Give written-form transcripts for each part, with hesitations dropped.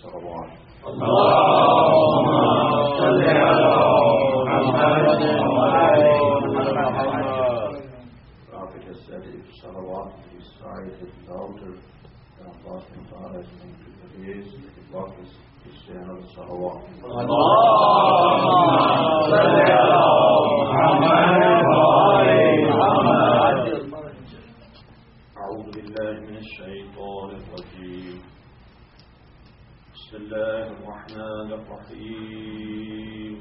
الصلوات. اللهم صل على محمد وعلى محمد. Prophet has said if salawat is recited louder than Allah subhanahu wa ta'ala is going to praise, the Prophet is saying another salawat. اللهم صل على محمد وعلى محمد. أعوذ بالله من الشيطان الرجيم. بسم الله الرحمن الرحيم.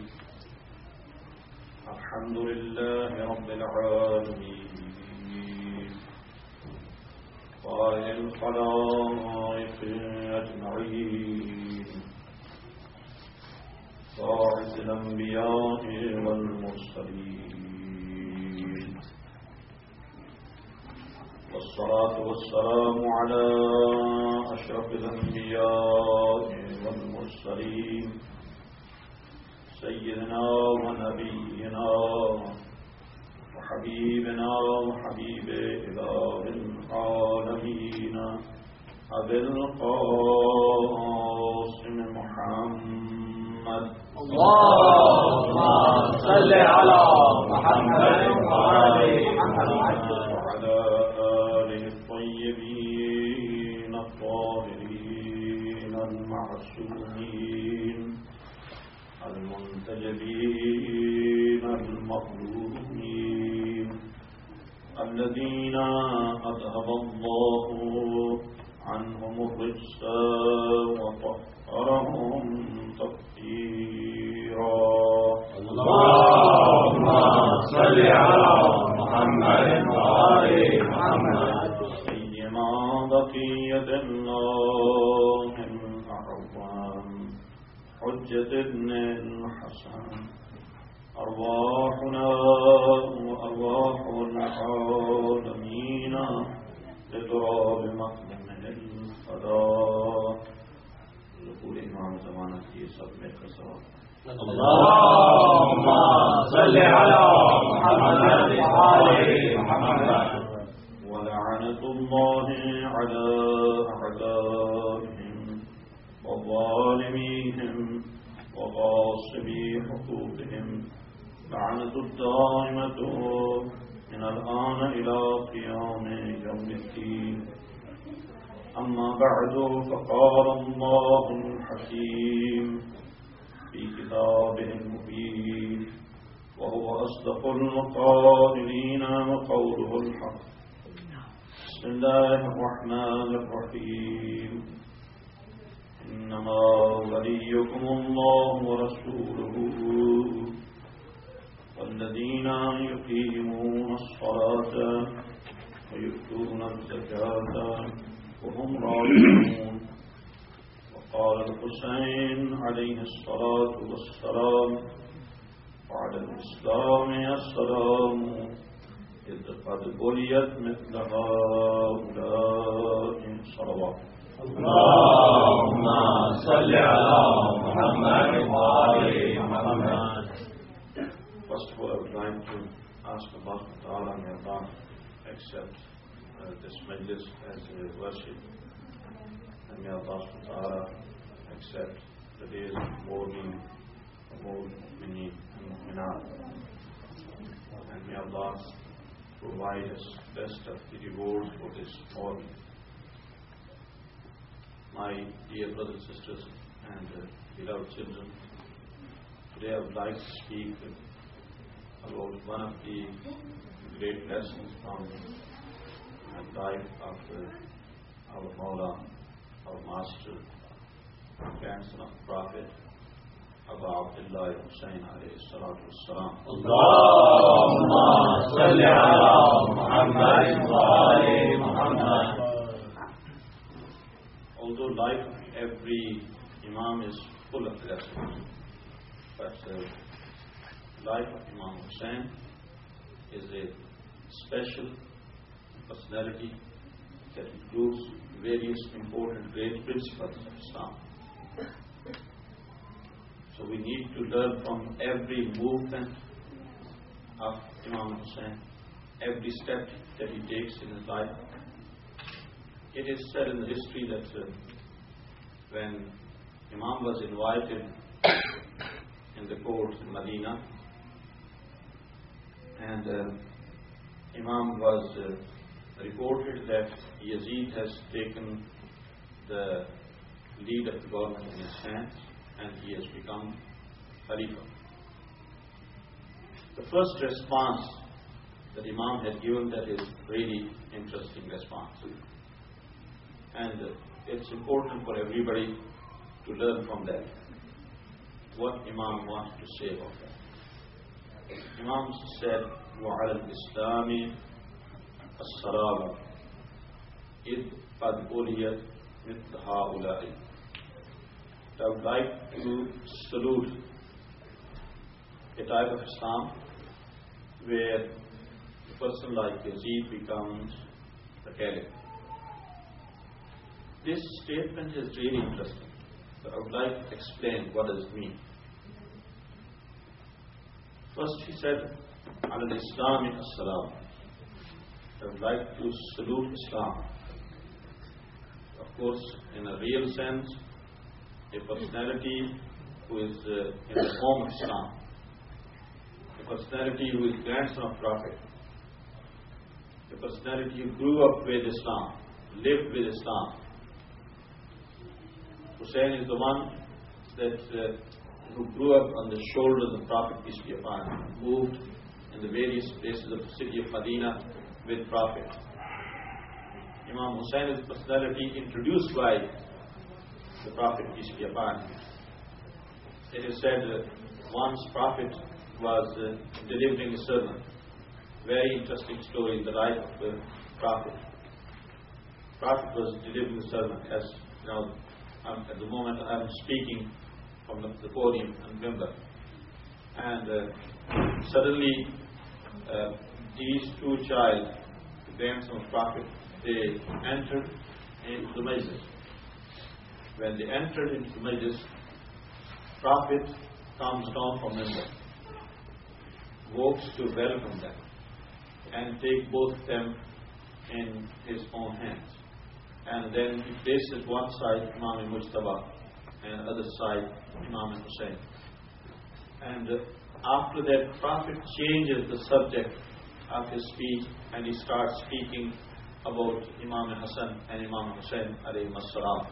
الحمد لله رب العالمين قائل الخلائق أجمعين باعث الأنبياء والمرسلين والصلاة والسلام على أشرف الأنبياء والمرسلين سيدنا ونبينا وحبيبنا وحبيب إله العالمين أبي القاسم محمد. اللهم صل على محمد وعلى محمد وعلى آله الطيبين الطاهرين المعصومين المنتجبين المظلومين الذين أذهب الله عنهم الرجس وطهرهم تطهيرا. اللهم صل على محمد وعلى محمد. سيما بقية الله الأعظم حجة ابن الحسن أرواحنا وأرواح العالمين لتراب مقدمه الفداء. ظهور امام زمانہ کی سب میں قصور. اللهم صل على محمد وعلى محمد. ولعنة الله على أعدائهم وظالميهم وغاصبي حقوقهم لعنة الدائمة من الآن إلى قيام يوم الدين. أما بعد فقال الله الحكيم في كتابه المبين وهو أصدق القائلين وقوله الحق. بسم الله الرحمن الرحيم. إنما وليكم الله ورسوله والذين يقيمون الصلاة ويؤتون الزكاة وهم راجعون. وقال الحسين عليه الصلاة والسلام وعلى الإسلام السلام إذ قد بليت مثل هؤلاء الصلوات. اللهم صل على محمد وعلى محمد. First of all, I would like to ask Allah Ta'ala may Allah accept this majlis as a worship, and may Allah Ta'ala accept the days of mourning of all mu'mineen and mu'minat, and may Allah provide us best of the rewards for this morning. My dear brothers and sisters and beloved children, today I would like to speak about one of the great lessons from the life of our Mawla, our Master, grandson of the Prophet, Abu Abdullah Hussain alayhi salatu wassalam. Allahumma salli ala Muhammad wa ala Muhammad. Although life of every Imam is full of lessons, but life of Imam Hussain is a special personality that includes various important great principles of Islam. So we need to learn from every movement of Imam Hussain, every step that he takes in his life. It is said in the history that when Imam was invited in the court in Medina, and Imam was reported that Yazid has taken the lead of the government in his hands and he has become Khalifa. The first response that Imam had given, that is really interesting response. And it's important for everybody to learn from that, what Imam wanted to say about that. Imam said, وَعَلَى الْإِسْلَامِ السَّلَامُ إِذْ قَدْ أُولِيَتْ مِثْلَ هَؤُلَاءِ. I would like to salute a type of Islam where a person like Yazid becomes the caliph. This statement is really interesting. So I would like to explain what does it mean. First he said, عَلَى الْإِسْلَامِ السَّلَامُ. I would like to salute Islam. Of course, in a real sense, a personality who is in the home of Islam, a personality who is grandson of Prophet, a personality who grew up with Islam, lived with Islam. Hussein is the one that who grew up on the shoulders of Prophet, peace be upon him, moved in the various places of the city of Medina with Prophet. Imam Hussein is a personality introduced by the Prophet, peace be upon him. It is said that once Prophet was delivering a sermon. Very interesting story in the life of the Prophet. Prophet was delivering a sermon. As you know, at the moment I am speaking from the podium and member, and suddenly these two child, the grandson of Prophet, they entered into the majlis. When they entered into the majlis, Prophet comes down from member, walks to welcome them, and take both of them in his own hands. And then he places one side Imam Mujtaba and other side Imam Hussein. And after that, Prophet changes the subject of his speech and he starts speaking about Imam Hassan and Imam Hussein alayhim as-salam.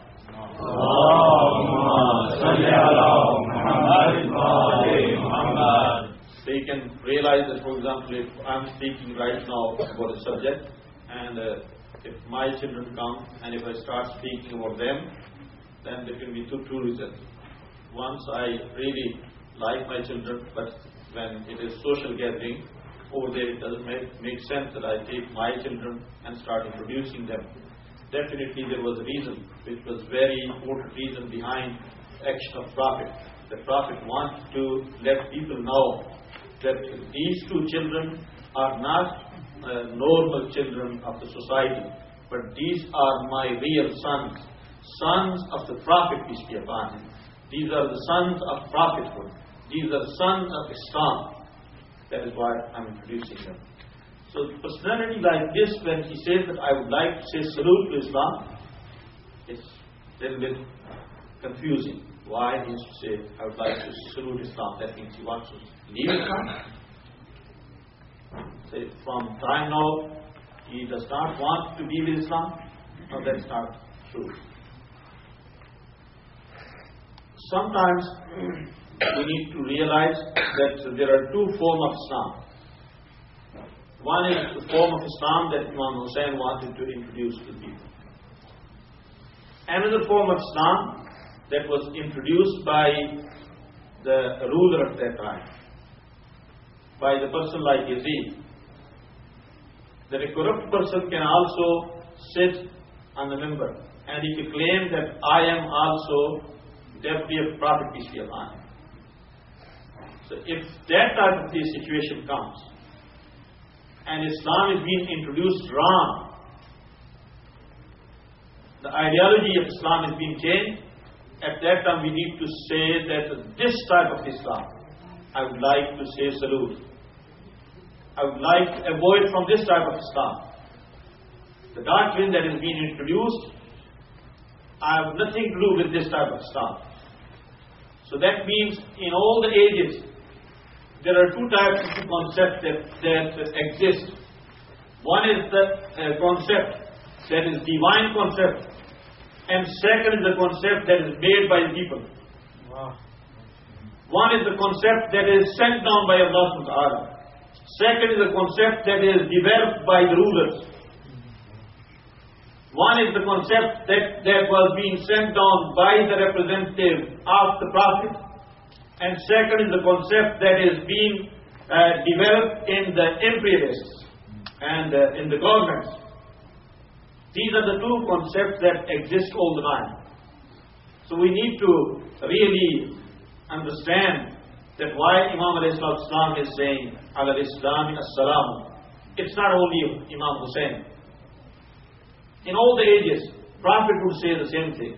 So you can realize that, for example, if I'm speaking right now about a subject, and if my children come and if I start speaking about them, then there can be two reasons. Once, I really like my children, but when it is social gathering, over there it doesn't make sense that I take my children and start introducing them. Definitely there was a reason, which was very important reason behind the action of Prophet. The Prophet wanted to let people know that these two children are not normal children of the society, but these are my real sons, sons of the Prophet, peace be upon him. These are the sons of prophethood. These are sons of Islam. That is why I'm introducing them. So personality like this, when he says that I would like to say salute to Islam, it's a little bit confusing. Why he needs to say I would like to salute Islam? That means he wants to leave Islam. Say from time now he does not want to be with Islam. No, that's not true. Sometimes we need to realize that there are two forms of Islam. One is the form of Islam that Imam Hussein wanted to introduce to people. Another form of Islam that was introduced by the ruler of that time, by the person like Yazid. That a corrupt person can also sit on the minbar and he can claim that I am also deputy of Prophet, peace be upon him. So if that type of situation comes and Islam is being introduced wrong, the ideology of Islam is being changed, at that time we need to say that this type of Islam, I would like to say salute. I would like to avoid from this type of Islam. The doctrine that is being introduced, I have nothing to do with this type of Islam. So that means in all the ages, there are two types of concepts that exist. One is the concept that is divine concept, and second is the concept that is made by the people. Wow. One is the concept that is sent down by Allah subhanahu wa ta'ala. Second is the concept that is developed by the rulers. One is the concept that was being sent down by the representative of the Prophet, and second is the concept that is being developed in the imperialists and in the governments. These are the two concepts that exist all the time. So we need to really understand that why Imam alayhi salatu wasalam is saying, Ala Islami as-salam. It's not only Imam Hussein. In all the ages, Prophet would say the same thing.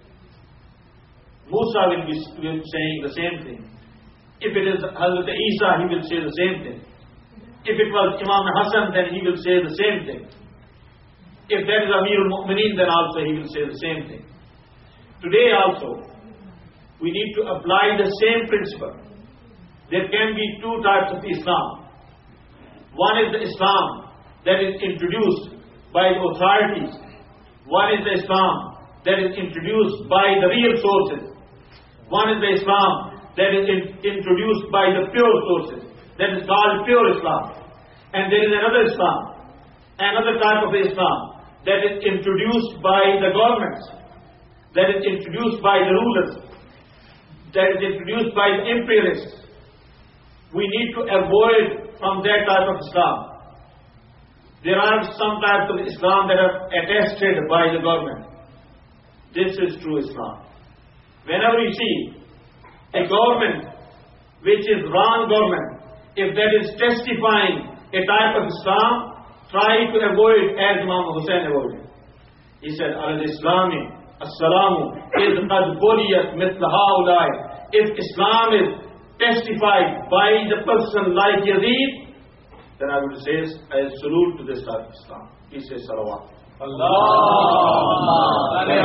Musa will be saying the same thing. If it is Hazrat Isa, he will say the same thing. If it was Imam Hassan, then he will say the same thing. If that is Amirul Mu'mineen, then also he will say the same thing. Today also, we need to apply the same principle. There can be two types of Islam. One is the Islam that is introduced by the authorities. One is the Islam that is introduced by the real sources. One is the Islam that is introduced by the pure sources. That is called pure Islam. And there is another Islam, another type of Islam that is introduced by the governments, that is introduced by the rulers, that is introduced by the imperialists. We need to avoid from that type of Islam. There are some types of Islam that are attested by the government. This is true Islam. Whenever you see a government which is wrong government, if that is testifying a type of Islam, try to avoid as Imam Hussein avoided. He said, Al-Islami, As-salamu, is qad buliyat mithla haulai. If Islam is testified by the person like Yazid, then I would say I salute to this type of Islam. He says salawat. Allahumma salli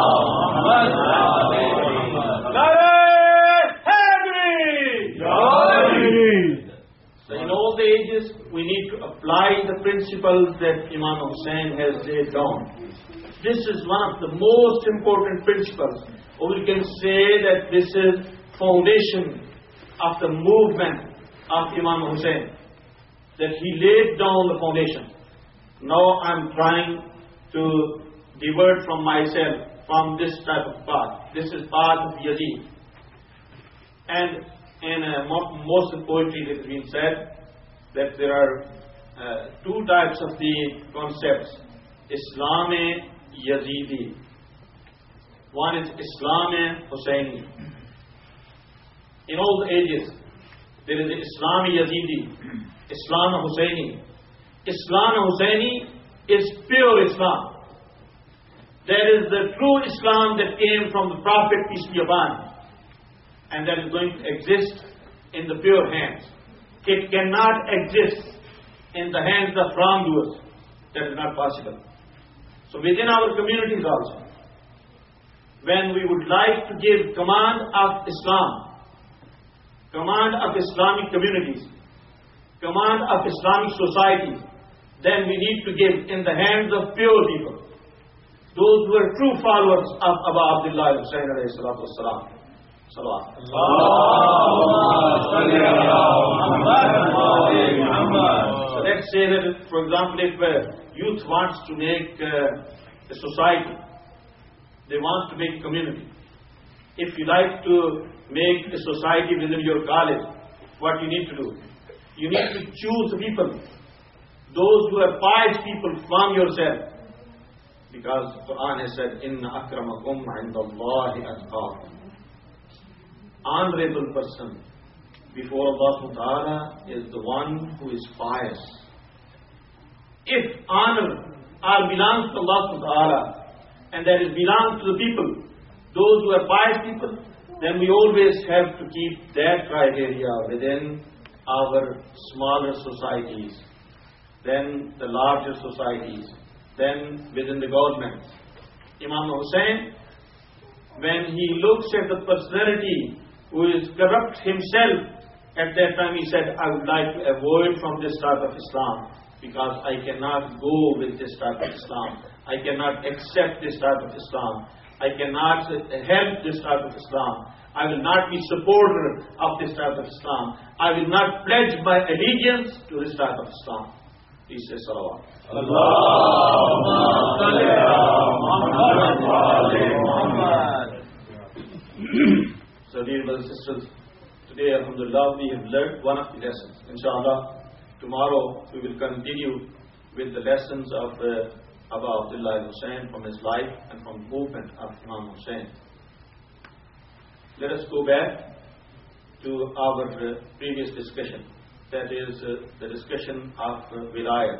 ala So in all the ages, we need to apply the principles that Imam Hussein has laid down. This is one of the most important principles, or we can say that this is foundation of the movement of Imam Hussein, that he laid down the foundation. Now I'm trying to divert from myself from this type of path. This is path of Yazid. And in most of the poetry it has been said that there are two types of the concepts. Islam-e-Yazidi. One is Islam-e-Husseini. In all the ages, there is Islam-e-Yazidi, Islam-e-Husseini. Islam-e-Husseini is pure Islam. That is the true Islam that came from the Prophet, peace be upon him, and that is going to exist in the pure hands. It cannot exist in the hands of wrongdoers. That is not possible. So within our communities also, when we would like to give command of Islam, command of Islamic communities, command of Islamic societies, then we need to give in the hands of pure people, those who are true followers of Abu Abdullah Hussain alayhi salatu wassalam. Salawat. So let's say that, for example, if youth wants to make a society, they want to make a community. If you like to make a society within your college, what you need to do? You need to choose the people, those who are pious people from yourself. Because the Quran has said, Inna akramakum indallahi atqakum. Honorable person before Allah subhanahu wa ta'ala is the one who is pious. If honor belongs to Allah subhanahu wa ta'ala, and that it belongs to the people, those who are pious people, then we always have to keep that criteria within our smaller societies, then the larger societies, then within the governments. Imam Hussein, when he looks at the personality who is corrupt himself, at that time he said, I would like to avoid from this type of Islam, because I cannot go with this type of Islam. I cannot accept this type of Islam. I cannot help this type of Islam. I will not be supporter of this type of Islam. I will not pledge my allegiance to this type of Islam. Please say salawat. Allahumma salli ala Muhammad. So dear brothers and sisters, today alhamdulillah we have learned one of the lessons. Inshallah, tomorrow we will continue with the lessons of Abu Abdullah Hussain from his life and from the movement of Imam Hussain. Let us go back to our previous discussion, that is the discussion of wilayat.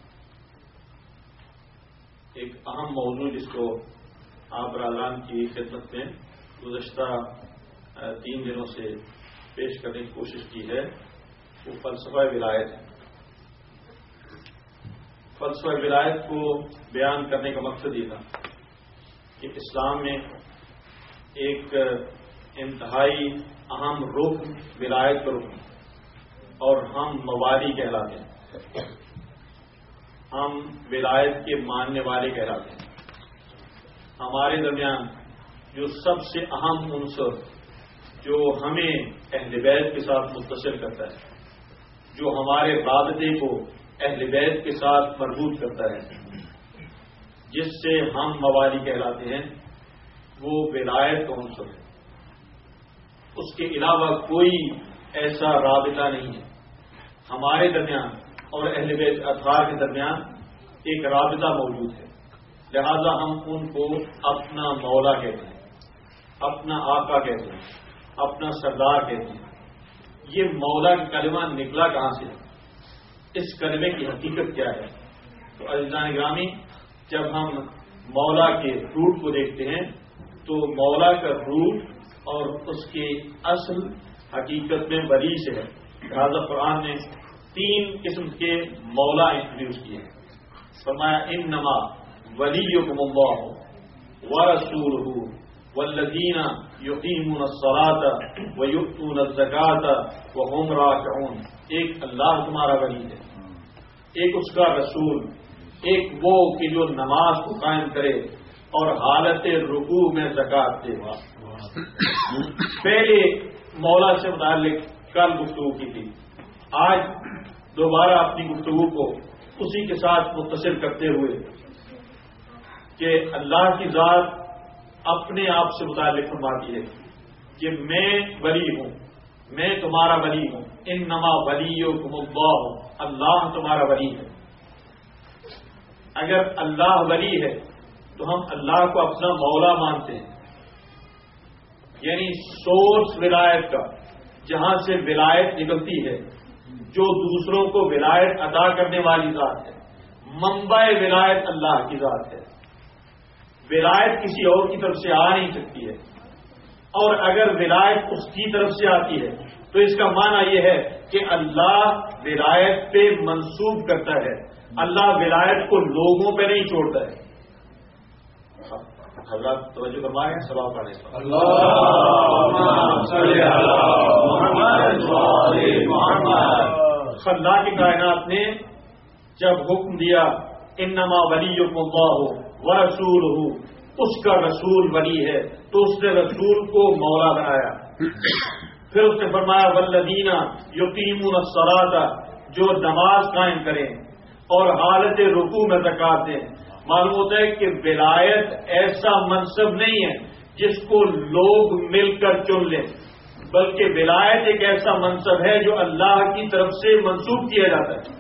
ایک اہم موضوع جس کو آپ برادران کی خدمت میں گزشتہ 3 دنوں سے پیش کرنے کی کوشش کی ہے، وہ فلسفہ ولایت ہے۔ فلسفہ ولایت کو بیان کرنے کا مقصد یہ تھا کہ اسلام میں ایک انتہائی اہم رکن ولایت کا رکن، اور ہم موالی کہلاتے ہیں، ہم ولایت کے ماننے والے کہلاتے ہیں۔ ہمارے درمیان جو سب سے اہم عنصر جو ہمیں اہل بیت کے ساتھ متصل کرتا ہے، جو ہمارے رابطے کو اہل بیت کے ساتھ مربوط کرتا ہے، جس سے ہم موالی کہلاتے ہیں، وہ ولایت کا عنصر ہے۔ اس کے علاوہ کوئی ایسا رابطہ نہیں ہے۔ ہمارے درمیان اور اہل بیت اطہار کے درمیان ایک رابطہ موجود ہے، لہذا ہم ان کو اپنا مولا کہتے ہیں، اپنا آقا کہتے ہیں، اپنا سردار کہتے ہیں۔ یہ مولا کا کلمہ نکلا کہاں سے ہے؟ اس کلمے کی حقیقت کیا ہے؟ تو عزیزان گرامی، جب ہم مولا کے روٹ کو دیکھتے ہیں تو مولا کا روٹ اور اس کی اصل حقیقت میں ولی سے ہے۔ لہٰذا قرآن نے 3 قسم کے مولا انٹروڈیوس کیے ہیں۔ فرمایا انما ولیکم اللہ ورسولہ والذین یقیمون الصلاۃ ویؤتون الزکاۃ وہم راکعون۔ ایک اللہ تمہارا ولی ہے، ایک اس کا رسول، ایک وہ کہ جو نماز کو قائم کرے اور حالت رکوع میں زکات دے۔ پہلے مولا سے متعلق کل گفتگو کی تھی، آج دوبارہ اپنی گفتگو کو اسی کے ساتھ متصل کرتے ہوئے کہ اللہ کی ذات اپنے آپ سے متعلق فرماتی ہے کہ میں ولی ہوں، میں تمہارا ولی ہوں۔ انما ولیکم اللہ، اللہ تمہارا ولی ہے۔ اگر اللہ ولی ہے تو ہم اللہ کو اپنا مولا مانتے ہیں، یعنی سورس ولایت کا، جہاں سے ولایت نکلتی ہے، جو دوسروں کو ولایت عطا کرنے والی ذات ہے۔ منبع ولایت اللہ کی ذات ہے، ولایت کسی اور کی طرف سے آ نہیں سکتی ہے، اور اگر ولایت اس کی طرف سے آتی ہے تو اس کا معنی یہ ہے کہ اللہ ولایت پہ منسوب کرتا ہے، اللہ ولایت کو لوگوں پہ نہیں چھوڑتا ہے۔ حضرات توجہ فرمائیں، سبا پڑھیں۔ اللہ کی کائنات نے جب حکم دیا انما ولیکم اللہ ورسولہ، اس کا رسول ولی ہے، تو اس نے رسول کو مولا بنایا۔ پھر اس نے فرمایا والذین یقیمون الصلاۃ، جو نماز قائم کریں اور حالت رکوع میں زکات دیں۔ معلوم ہوتا ہے کہ ولایت ایسا منصب نہیں ہے جس کو لوگ مل کر چن لیں، بلکہ ولایت ایک ایسا منصب ہے جو اللہ کی طرف سے منسوب کیا جاتا ہے۔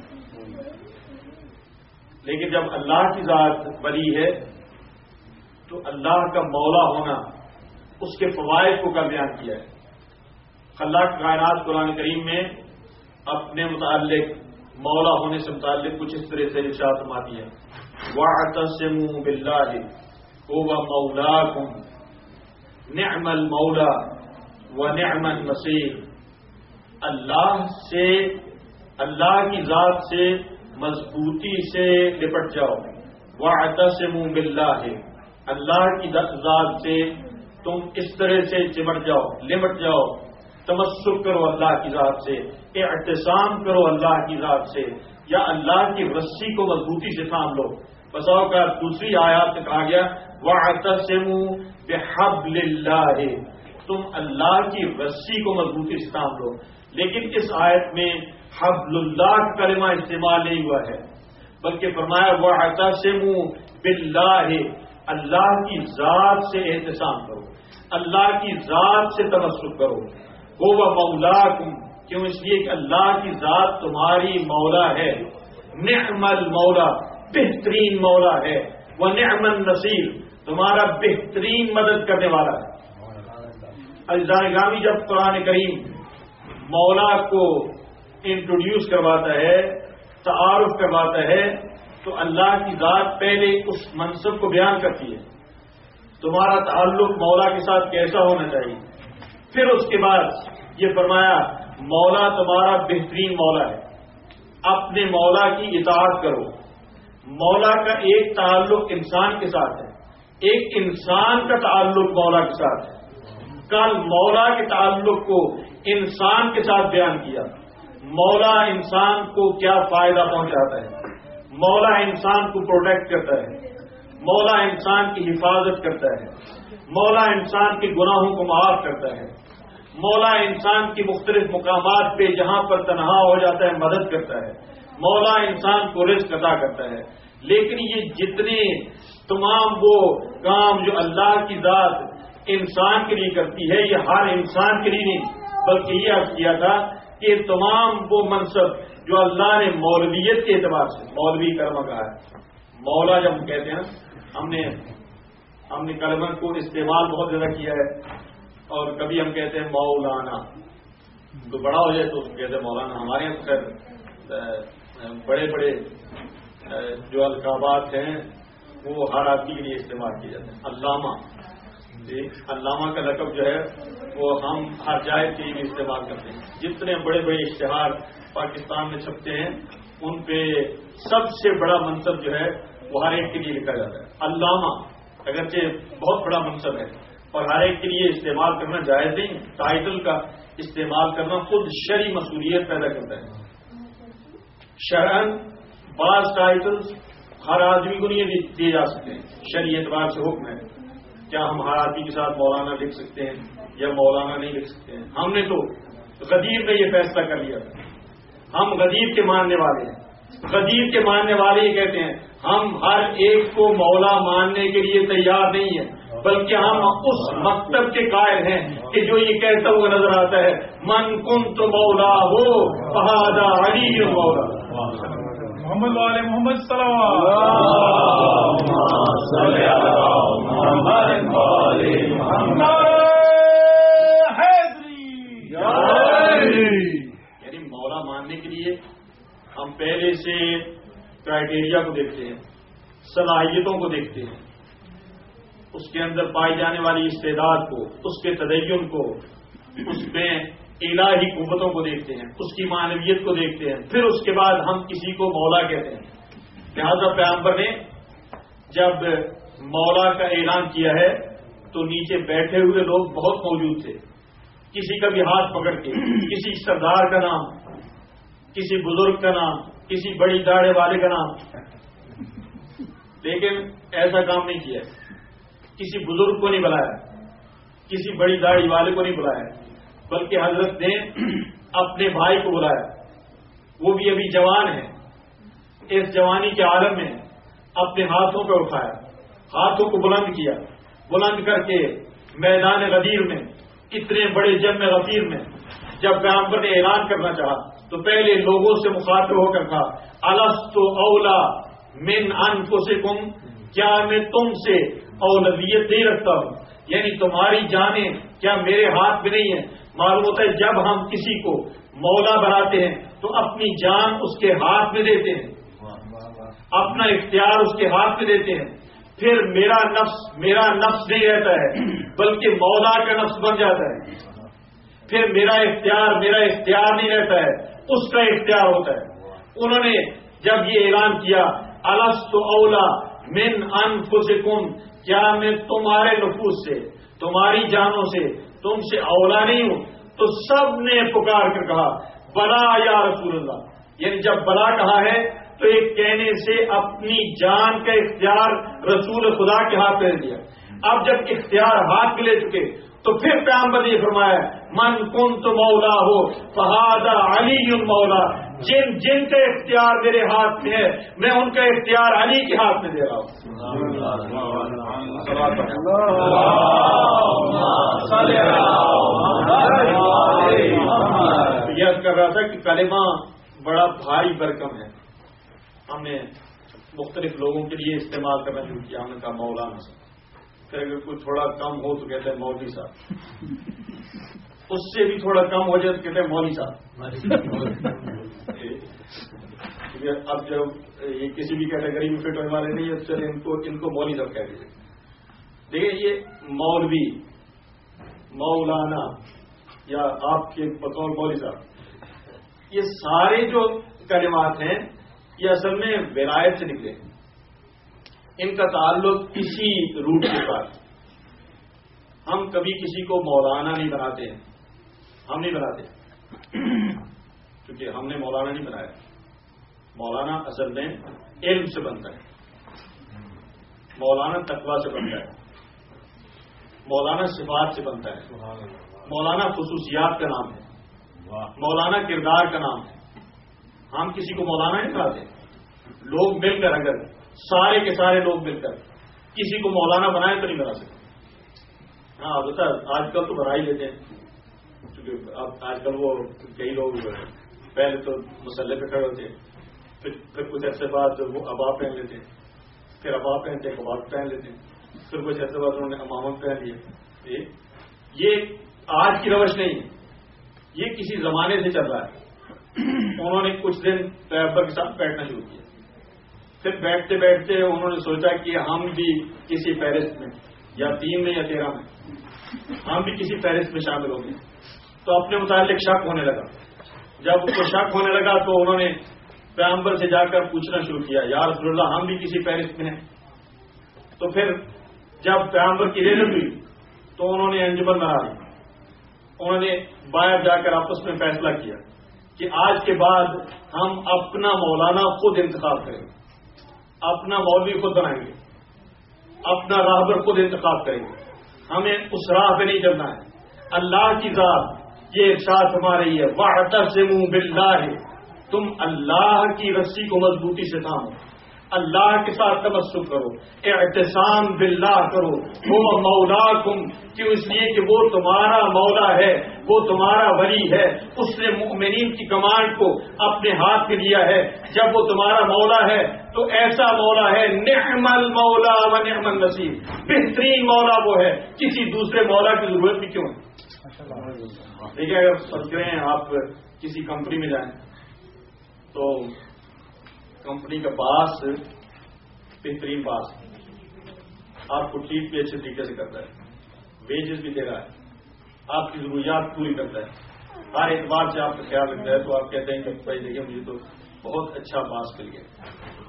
لیکن جب اللہ کی ذات ولی ہے تو اللہ کا مولا ہونا، اس کے فوائد کو کا بیان کیا ہے۔ اللہ کی کائنات قرآن کریم میں اپنے متعلق مولا ہونے سے متعلق کچھ اس طرح سے ارشاد فرماتی ہے وَاعْتَصِمُوا بِاللَّهِ هُوَ مَوْلَاكُمْ نِعْمَ الْمَوْلَى وَنِعْمَ النَّصِيرُ۔ اللہ کی ذات سے مضبوطی سے لپٹ جاؤ۔ وَاعْتَصِمُوا بِاللَّهِ، اللہ کی ذات سے تم اس طرح سے چمٹ جاؤ، لمٹ جاؤ، تمسک کرو اللہ کی ذات سے، اعتصام کرو اللہ کی ذات سے، یا اللہ کی رسی کو مضبوطی سے تھام لو۔ بساؤ کا دوسری آیات میں کہا گیا وَاعْتَصِمُوا بِحَبْلِ اللَّهِ، تم اللہ کی رسی کو مضبوطی سے تھام لو۔ لیکن اس آیت میں حبل اللہ کا کلمہ استعمال نہیں ہوا ہے، بلکہ فرمایا وَاعْتَصِمُوا بِاللَّهِ، اللہ کی ذات سے احتسام کرو، اللہ کی ذات سے تمسک کرو۔ هُوَ مَوْلَاكُمْ، کیوں؟ اس لیے کہ اللہ کی ذات تمہاری مولا ہے، نعم المولا، بہترین مولا ہے، وَنِعْمَ النَّصِيرُ، تمہارا بہترین مدد کرنے والا ہے۔ عزیزان گرامی، جب قرآن کریم مولا کو انٹروڈیوس کرواتا ہے، تعارف کرواتا ہے، تو اللہ کی ذات پہلے اس منصب کو بیان کرتی ہے، تمہارا تعلق مولا کے ساتھ کیسا ہونا چاہیے۔ پھر اس کے بعد یہ فرمایا مولا تمہارا بہترین مولا ہے، اپنے مولا کی اطاعت کرو۔ مولا کا ایک تعلق انسان کے ساتھ ہے، ایک انسان کا تعلق مولا کے ساتھ ہے۔ کل مولا کے تعلق کو انسان کے ساتھ بیان کیا، مولا انسان کو کیا فائدہ پہنچاتا ہے، مولا انسان کو پروٹیکٹ کرتا ہے، مولا انسان کی حفاظت کرتا ہے، مولا انسان کے گناہوں کو معاف کرتا ہے، مولا انسان کی مختلف مقامات پہ جہاں پر تنہا ہو جاتا ہے مدد کرتا ہے، مولا انسان کو رزق عطا کرتا ہے۔ لیکن یہ جتنے تمام وہ کام جو اللہ کی ذات انسان کے لیے کرتی ہے، یہ ہر انسان کے لیے نہیں، بلکہ یہ عرض کیا تھا کہ تمام وہ منصب جو اللہ نے مولویت کے اعتبار سے، مولوی کلمہ کہا ہے، مولا جب ہم کہتے ہیں، ہم نے کلمہ کو استعمال بہت زیادہ کیا ہے، اور کبھی ہم کہتے ہیں مولانا، تو بڑا ہو جائے تو کہتے ہیں مولانا۔ ہمارے یہاں خیر بڑے بڑے جو القابات ہیں وہ ہر آدمی کے لیے استعمال کیے جاتے ہیں۔ علامہ، علامہ کا لقب جو ہے وہ ہم ہر جائز کے لیے بھی استعمال کرتے ہیں۔ جتنے بڑے بڑے اشتہار پاکستان میں چھپتے ہیں ان پہ سب سے بڑا منصب جو ہے وہ ہر ایک کے لیے لکھا جاتا ہے علامہ، اگرچہ بہت بڑا منصب ہے اور ہر ایک کے لیے استعمال کرنا جائز نہیں۔ ٹائٹل کا استعمال کرنا خود شرعی مسئولیت پیدا کرتا ہے۔ شرعاً بعض ٹائٹلز ہر آدمی کو نہیں دیے جا سکتے، شرعی اعتبار سے حکم ہے۔ کیا ہم ہر آدمی کے ساتھ مولانا لکھ سکتے ہیں یا مولانا نہیں لکھ سکتے ہیں؟ ہم نے تو غدیر میں یہ فیصلہ کر لیا تھا، ہم غدیر کے ماننے والے ہیں۔ غدیر کے ماننے والے یہ کہتے ہیں ہم ہر ایک کو مولا ماننے کے لیے تیار نہیں ہیں، بلکہ ہم اس مکتب کے قائل ہیں کہ جو یہ کہتا ہوا نظر آتا ہے من کنت مولا ہو فہذا علی مولا۔ محمد والے محمد یعنی مولا ماننے کے لیے ہم پہلے سے کرائٹیریا کو دیکھتے ہیں، صلاحیتوں کو دیکھتے ہیں، اس کے اندر پائی جانے والی استعداد کو، اس کے تدین کو، اس میں الہی قوتوں کو دیکھتے ہیں، اس کی معنویت کو دیکھتے ہیں، پھر اس کے بعد ہم کسی کو مولا کہتے ہیں۔ لہذا پیغمبر نے جب مولا کا اعلان کیا ہے تو نیچے بیٹھے ہوئے لوگ بہت موجود تھے، کسی کا بھی ہاتھ پکڑ کے کسی سردار کا نام، کسی بزرگ کا نام، کسی بڑی داڑھی والے کا نام، لیکن ایسا کام نہیں کیا، کسی بزرگ کو نہیں بلایا، کسی بڑی داڑھی والے کو نہیں بلایا، بلکہ حضرت نے اپنے بھائی کو بلایا، وہ بھی ابھی جوان ہے، اس جوانی کے عالم میں اپنے ہاتھوں پہ اٹھایا، ہاتھوں کو بلند کیا، بلند کر کے میدان غدیر میں، اتنے بڑے جم غفیر میں جب پیغمبر نے اعلان کرنا چاہا تو پہلے لوگوں سے مخاطب ہو کر کہا الست اولا من انفسکم، کیا میں تم سے اولویت نہیں رکھتا ہوں، یعنی تمہاری جانیں کیا میرے ہاتھ میں نہیں ہے۔ معلوم ہوتا ہے جب ہم کسی کو مولا بناتے ہیں تو اپنی جان اس کے ہاتھ میں دیتے ہیں، اپنا اختیار اس کے ہاتھ میں دیتے ہیں، پھر میرا نفس نہیں رہتا ہے بلکہ مولا کا نفس بن جاتا ہے، پھر میرا اختیار نہیں رہتا ہے، اس کا اختیار ہوتا ہے۔ انہوں نے جب یہ اعلان کیا الست اولا من انفسکم، کیا میں تمہارے نفوس سے، تمہاری جانوں سے تم سے اولا نہیں ہوں. تو سب نے پکار کر کہا بلا یا رسول اللہ. یعنی جب بلا کہا ہے تو ایک کہنے سے اپنی جان کا اختیار رسول خدا کے ہاتھ میں دیا. اب جب اختیار ہاتھ میں لے چکے تو پھر پیغمبر نے فرمایا من کنت مولا ہو فہذا علی مولا. جن جن کا اختیار میرے ہاتھ میں ہے میں ان کا اختیار علی کے ہاتھ میں دے رہا ہوں. یاد کر رہا تھا کہ کلمہ بڑا بھاری برکم ہے. ہم نے مختلف لوگوں کے لیے استعمال کرنا شروع کیا. ہم نے کہا مولانا صاحب. پھر اگر کوئی تھوڑا کم ہو تو کہتے ہیں مولوی صاحب. اس سے بھی تھوڑا کم ہو جائے تو کہتے ہیں مولوی صاحب. اب جب یہ کسی بھی کیٹیگری میں فٹ ہونے والے نہیں ہے چلے ان کو مولوی صاحب کہہ دیجیے. دیکھیے یہ مولوی مولانا یا آپ کے بطور مولوی صاحب یہ سارے جو کلمات ہیں یہ اصل میں ولایت سے نکلے. ان کا تعلق کسی روٹ کے ساتھ. ہم کبھی کسی کو مولانا نہیں بناتے ہیں. ہم نہیں بناتے کیونکہ ہم نے مولانا نہیں بنایا. مولانا اصل میں علم سے بنتا ہے. مولانا تقویٰ سے بنتا ہے. مولانا صفات سے بنتا ہے. مولانا خصوصیات کا نام ہے. مولانا کردار کا نام ہے. ہم کسی کو مولانا نہیں بناتے. لوگ مل کر اگر سارے کے سارے لوگ مل کر کسی کو مولانا بنائے تو نہیں بنا سکتے. ہاں البتہ آج کل تو بنا ہی لیتے ہیں کیونکہ اب آج کل وہ کئی لوگ پہلے تو مسلح پہ کھڑے ہوتے ہیں پھر کچھ عرصے بعد وہ ابا پہن لیتے ہیں. پھر ابا پہنتے ہیں کباب پہن لیتے ہیں. پھر کچھ عرصے بعد انہوں نے امامت پہن لیے. یہ آج کی روش نہیں ہے. یہ کسی زمانے سے چل رہا ہے. انہوں نے کچھ دن پیغمبر کے ساتھ بیٹھنا شروع کیا. پھر بیٹھتے بیٹھتے انہوں نے سوچا کہ ہم بھی کسی فہرست میں یا 3 میں یا 13 میں ہم بھی کسی فہرست میں شامل ہوں گے. تو اپنے متعلق شک ہونے لگا. جب اس کو شک ہونے لگا تو انہوں نے پیغمبر سے جا کر پوچھنا شروع کیا یا رسول اللہ ہم بھی کسی فہرست میں ہیں. تو پھر جب پیغمبر کی رضا ہوئی تو انہوں نے انجمن بنا لی. انہوں نے باہر جا کر آپس میں فیصلہ کیا کہ آج کے بعد ہم اپنا مولانا خود انتخاب کریں گے. اپنا مولوی خود بنائیں گے. اپنا راہبر خود انتخاب کریں گے. ہمیں اس راہ پہ نہیں چلنا ہے. اللہ کی ذات یہ ارشاد ہمارے ہے وَاعْتَصِمُوا بِاللَّهِ. تم اللہ کی رسی کو مضبوطی سے تھامو. اللہ کے ساتھ تمسک کرو. اعتصام باللہ کرو. وہ مولاکم کیوں اس لیے کہ وہ تمہارا مولا ہے. وہ تمہارا ولی ہے. اس نے مؤمنین کی کمانڈ کو اپنے ہاتھ میں لیا ہے. جب وہ تمہارا مولا ہے تو ایسا مولا ہے نعم المولا و نعم النصیر. بہترین مولا وہ ہے. کسی دوسرے مولا کی ضرورت بھی کیوں ہے. دیکھیے اگر فرض کریں آپ کسی کمپنی میں جائیں تو کمپنی کا باس بہترین باس آپ کو ٹریٹ بھی اچھے طریقے سے کرتا ہے. ویجز بھی دے رہا ہے. آپ کی ضروریات پوری کرتا ہے. ہر اعتبار سے آپ کا خیال رکھتا ہے. تو آپ کہتے ہیں کہ بھائی دیکھیے مجھے تو بہت اچھا باس مل گیا.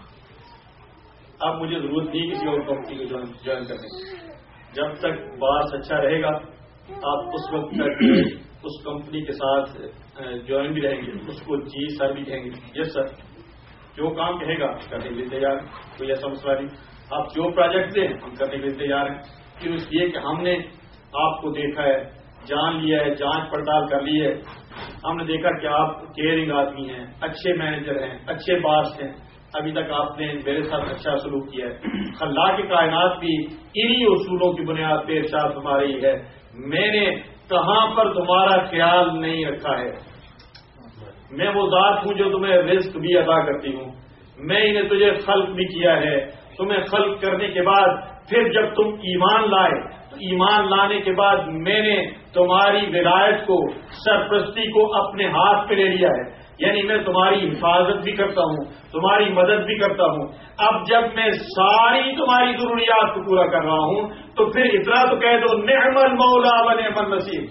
اب مجھے ضرورت نہیں کسی اور کمپنی کو جوائن کرنے کی. جب تک باس اچھا رہے گا آپ اس وقت تک اس کمپنی کے ساتھ جوائن بھی رہیں گے. اس کو جی سر بھی کہیں گے. یس سر. جو کام کہے گا کرنے کے لیے تیار ہیں. کوئی ایسا مسئلہ نہیں. آپ جو پروجیکٹ دیں ہم کرنے کے لیے تیار ہیں. کیوں اس لیے کہ ہم نے آپ کو دیکھا ہے, جان لیا ہے, جانچ پڑتال کر لی ہے. ہم نے دیکھا کہ آپ کیئرنگ آدمی ہیں, اچھے مینیجر ہیں, اچھے باس ہیں. ابھی تک آپ نے میرے ساتھ اچھا سلوک کیا ہے. خلاق کائنات بھی انہی اصولوں کی بنیاد پہ ارشاد فرما رہی ہے میں نے کہاں پر تمہارا خیال نہیں رکھا ہے. میں وہ ذات ہوں جو تمہیں رزق بھی عطا کرتی ہوں. میں انہیں تجھے خلق بھی کیا ہے. تمہیں خلق کرنے کے بعد پھر جب تم ایمان لائے تو ایمان لانے کے بعد میں نے تمہاری ولایت کو, سرپرستی کو اپنے ہاتھ پہ لے لیا ہے. یعنی میں تمہاری حفاظت بھی کرتا ہوں, تمہاری مدد بھی کرتا ہوں. اب جب میں ساری تمہاری ضروریات کو پورا کر رہا ہوں تو پھر اتنا تو کہہ دو نعم المولا و نعم النصیر.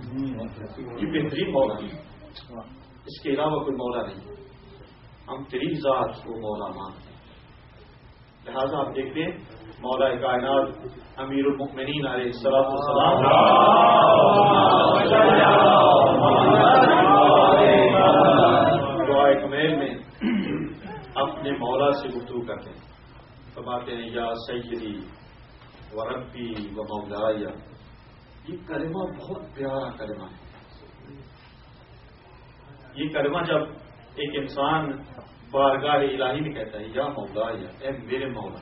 یہ بہترین مولا ہے. اس کے علاوہ کوئی مولا نہیں. ہم تیری ذات کو مولا مانتے ہیں. لہذا آپ دیکھتے ہیں مولا کائنات امیر المؤمنین علیہ الصلوۃ والسلام دعائے کمیل میں اپنے مولا سے گفتگو کرتے ہیں، فرماتے ہیں یا سیدی و ربی و مولایا. یہ کلمہ بہت پیارا کلمہ ہے. یہ کلمہ جب ایک انسان بارگاہ الہی میں کہتا ہے یا مولا یا اے میرے مولا،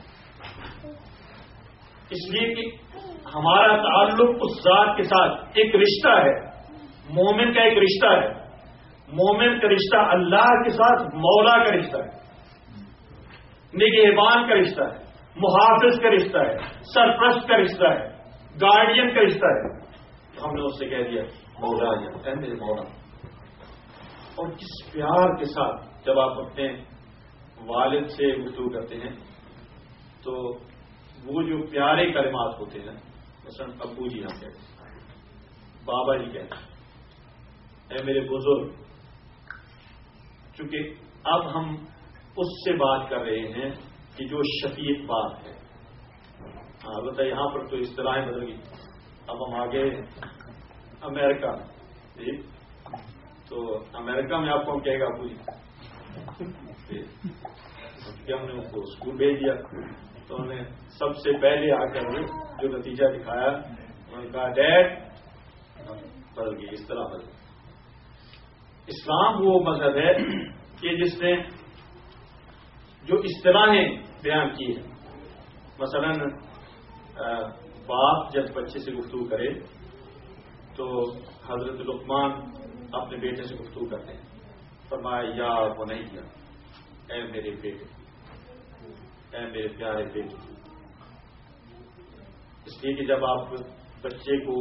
اس لیے کہ ہمارا تعلق اس ذات کے ساتھ ایک رشتہ ہے. مومن کا ایک رشتہ ہے. مومن کا رشتہ اللہ کے ساتھ مولا کا رشتہ ہے، نگہبان کا رشتہ ہے، محافظ کا رشتہ ہے، سرپرست کا رشتہ ہے، گارڈین کا رشتہ ہے. ہم نے اس سے کہہ دیا مولا یا اے میرے مولا. اور کس پیار کے ساتھ جب آپ اپنے والد سے گفتگو کرتے ہیں تو وہ جو پیارے کلمات ہوتے ہیں، مثلا ابو جی ہم کہتے ہیں، بابا جی کہتے ہیں، اے میرے بزرگ. چونکہ اب ہم اس سے بات کر رہے ہیں کہ جو شفیق بات ہے. البتہ یہاں پر تو اصطلاحیں بدل گئی. اب ہم آگے امریکہ، تو امریکہ میں آپ کو ہم کہے گا ابو جی، ہم نے اس کو اسکول بھیج دیا تو انہوں نے سب سے پہلے آ کر جو نتیجہ دکھایا انہوں نے کہا ڈیڈ. بدل گئی، اس طرح بدل. اسلام وہ مذہب ہے کہ جس نے جو اصطلاحیں بیان کی ہیں، مثلا باپ جب بچے سے گفتگو کرے تو حضرت لقمان اپنے بیٹے سے گفتگو کرتے ہیں، فرمایا یا بنیا، اے میرے بیٹے، اے میرے پیارے بیٹے. اس لیے کہ جب آپ بچے کو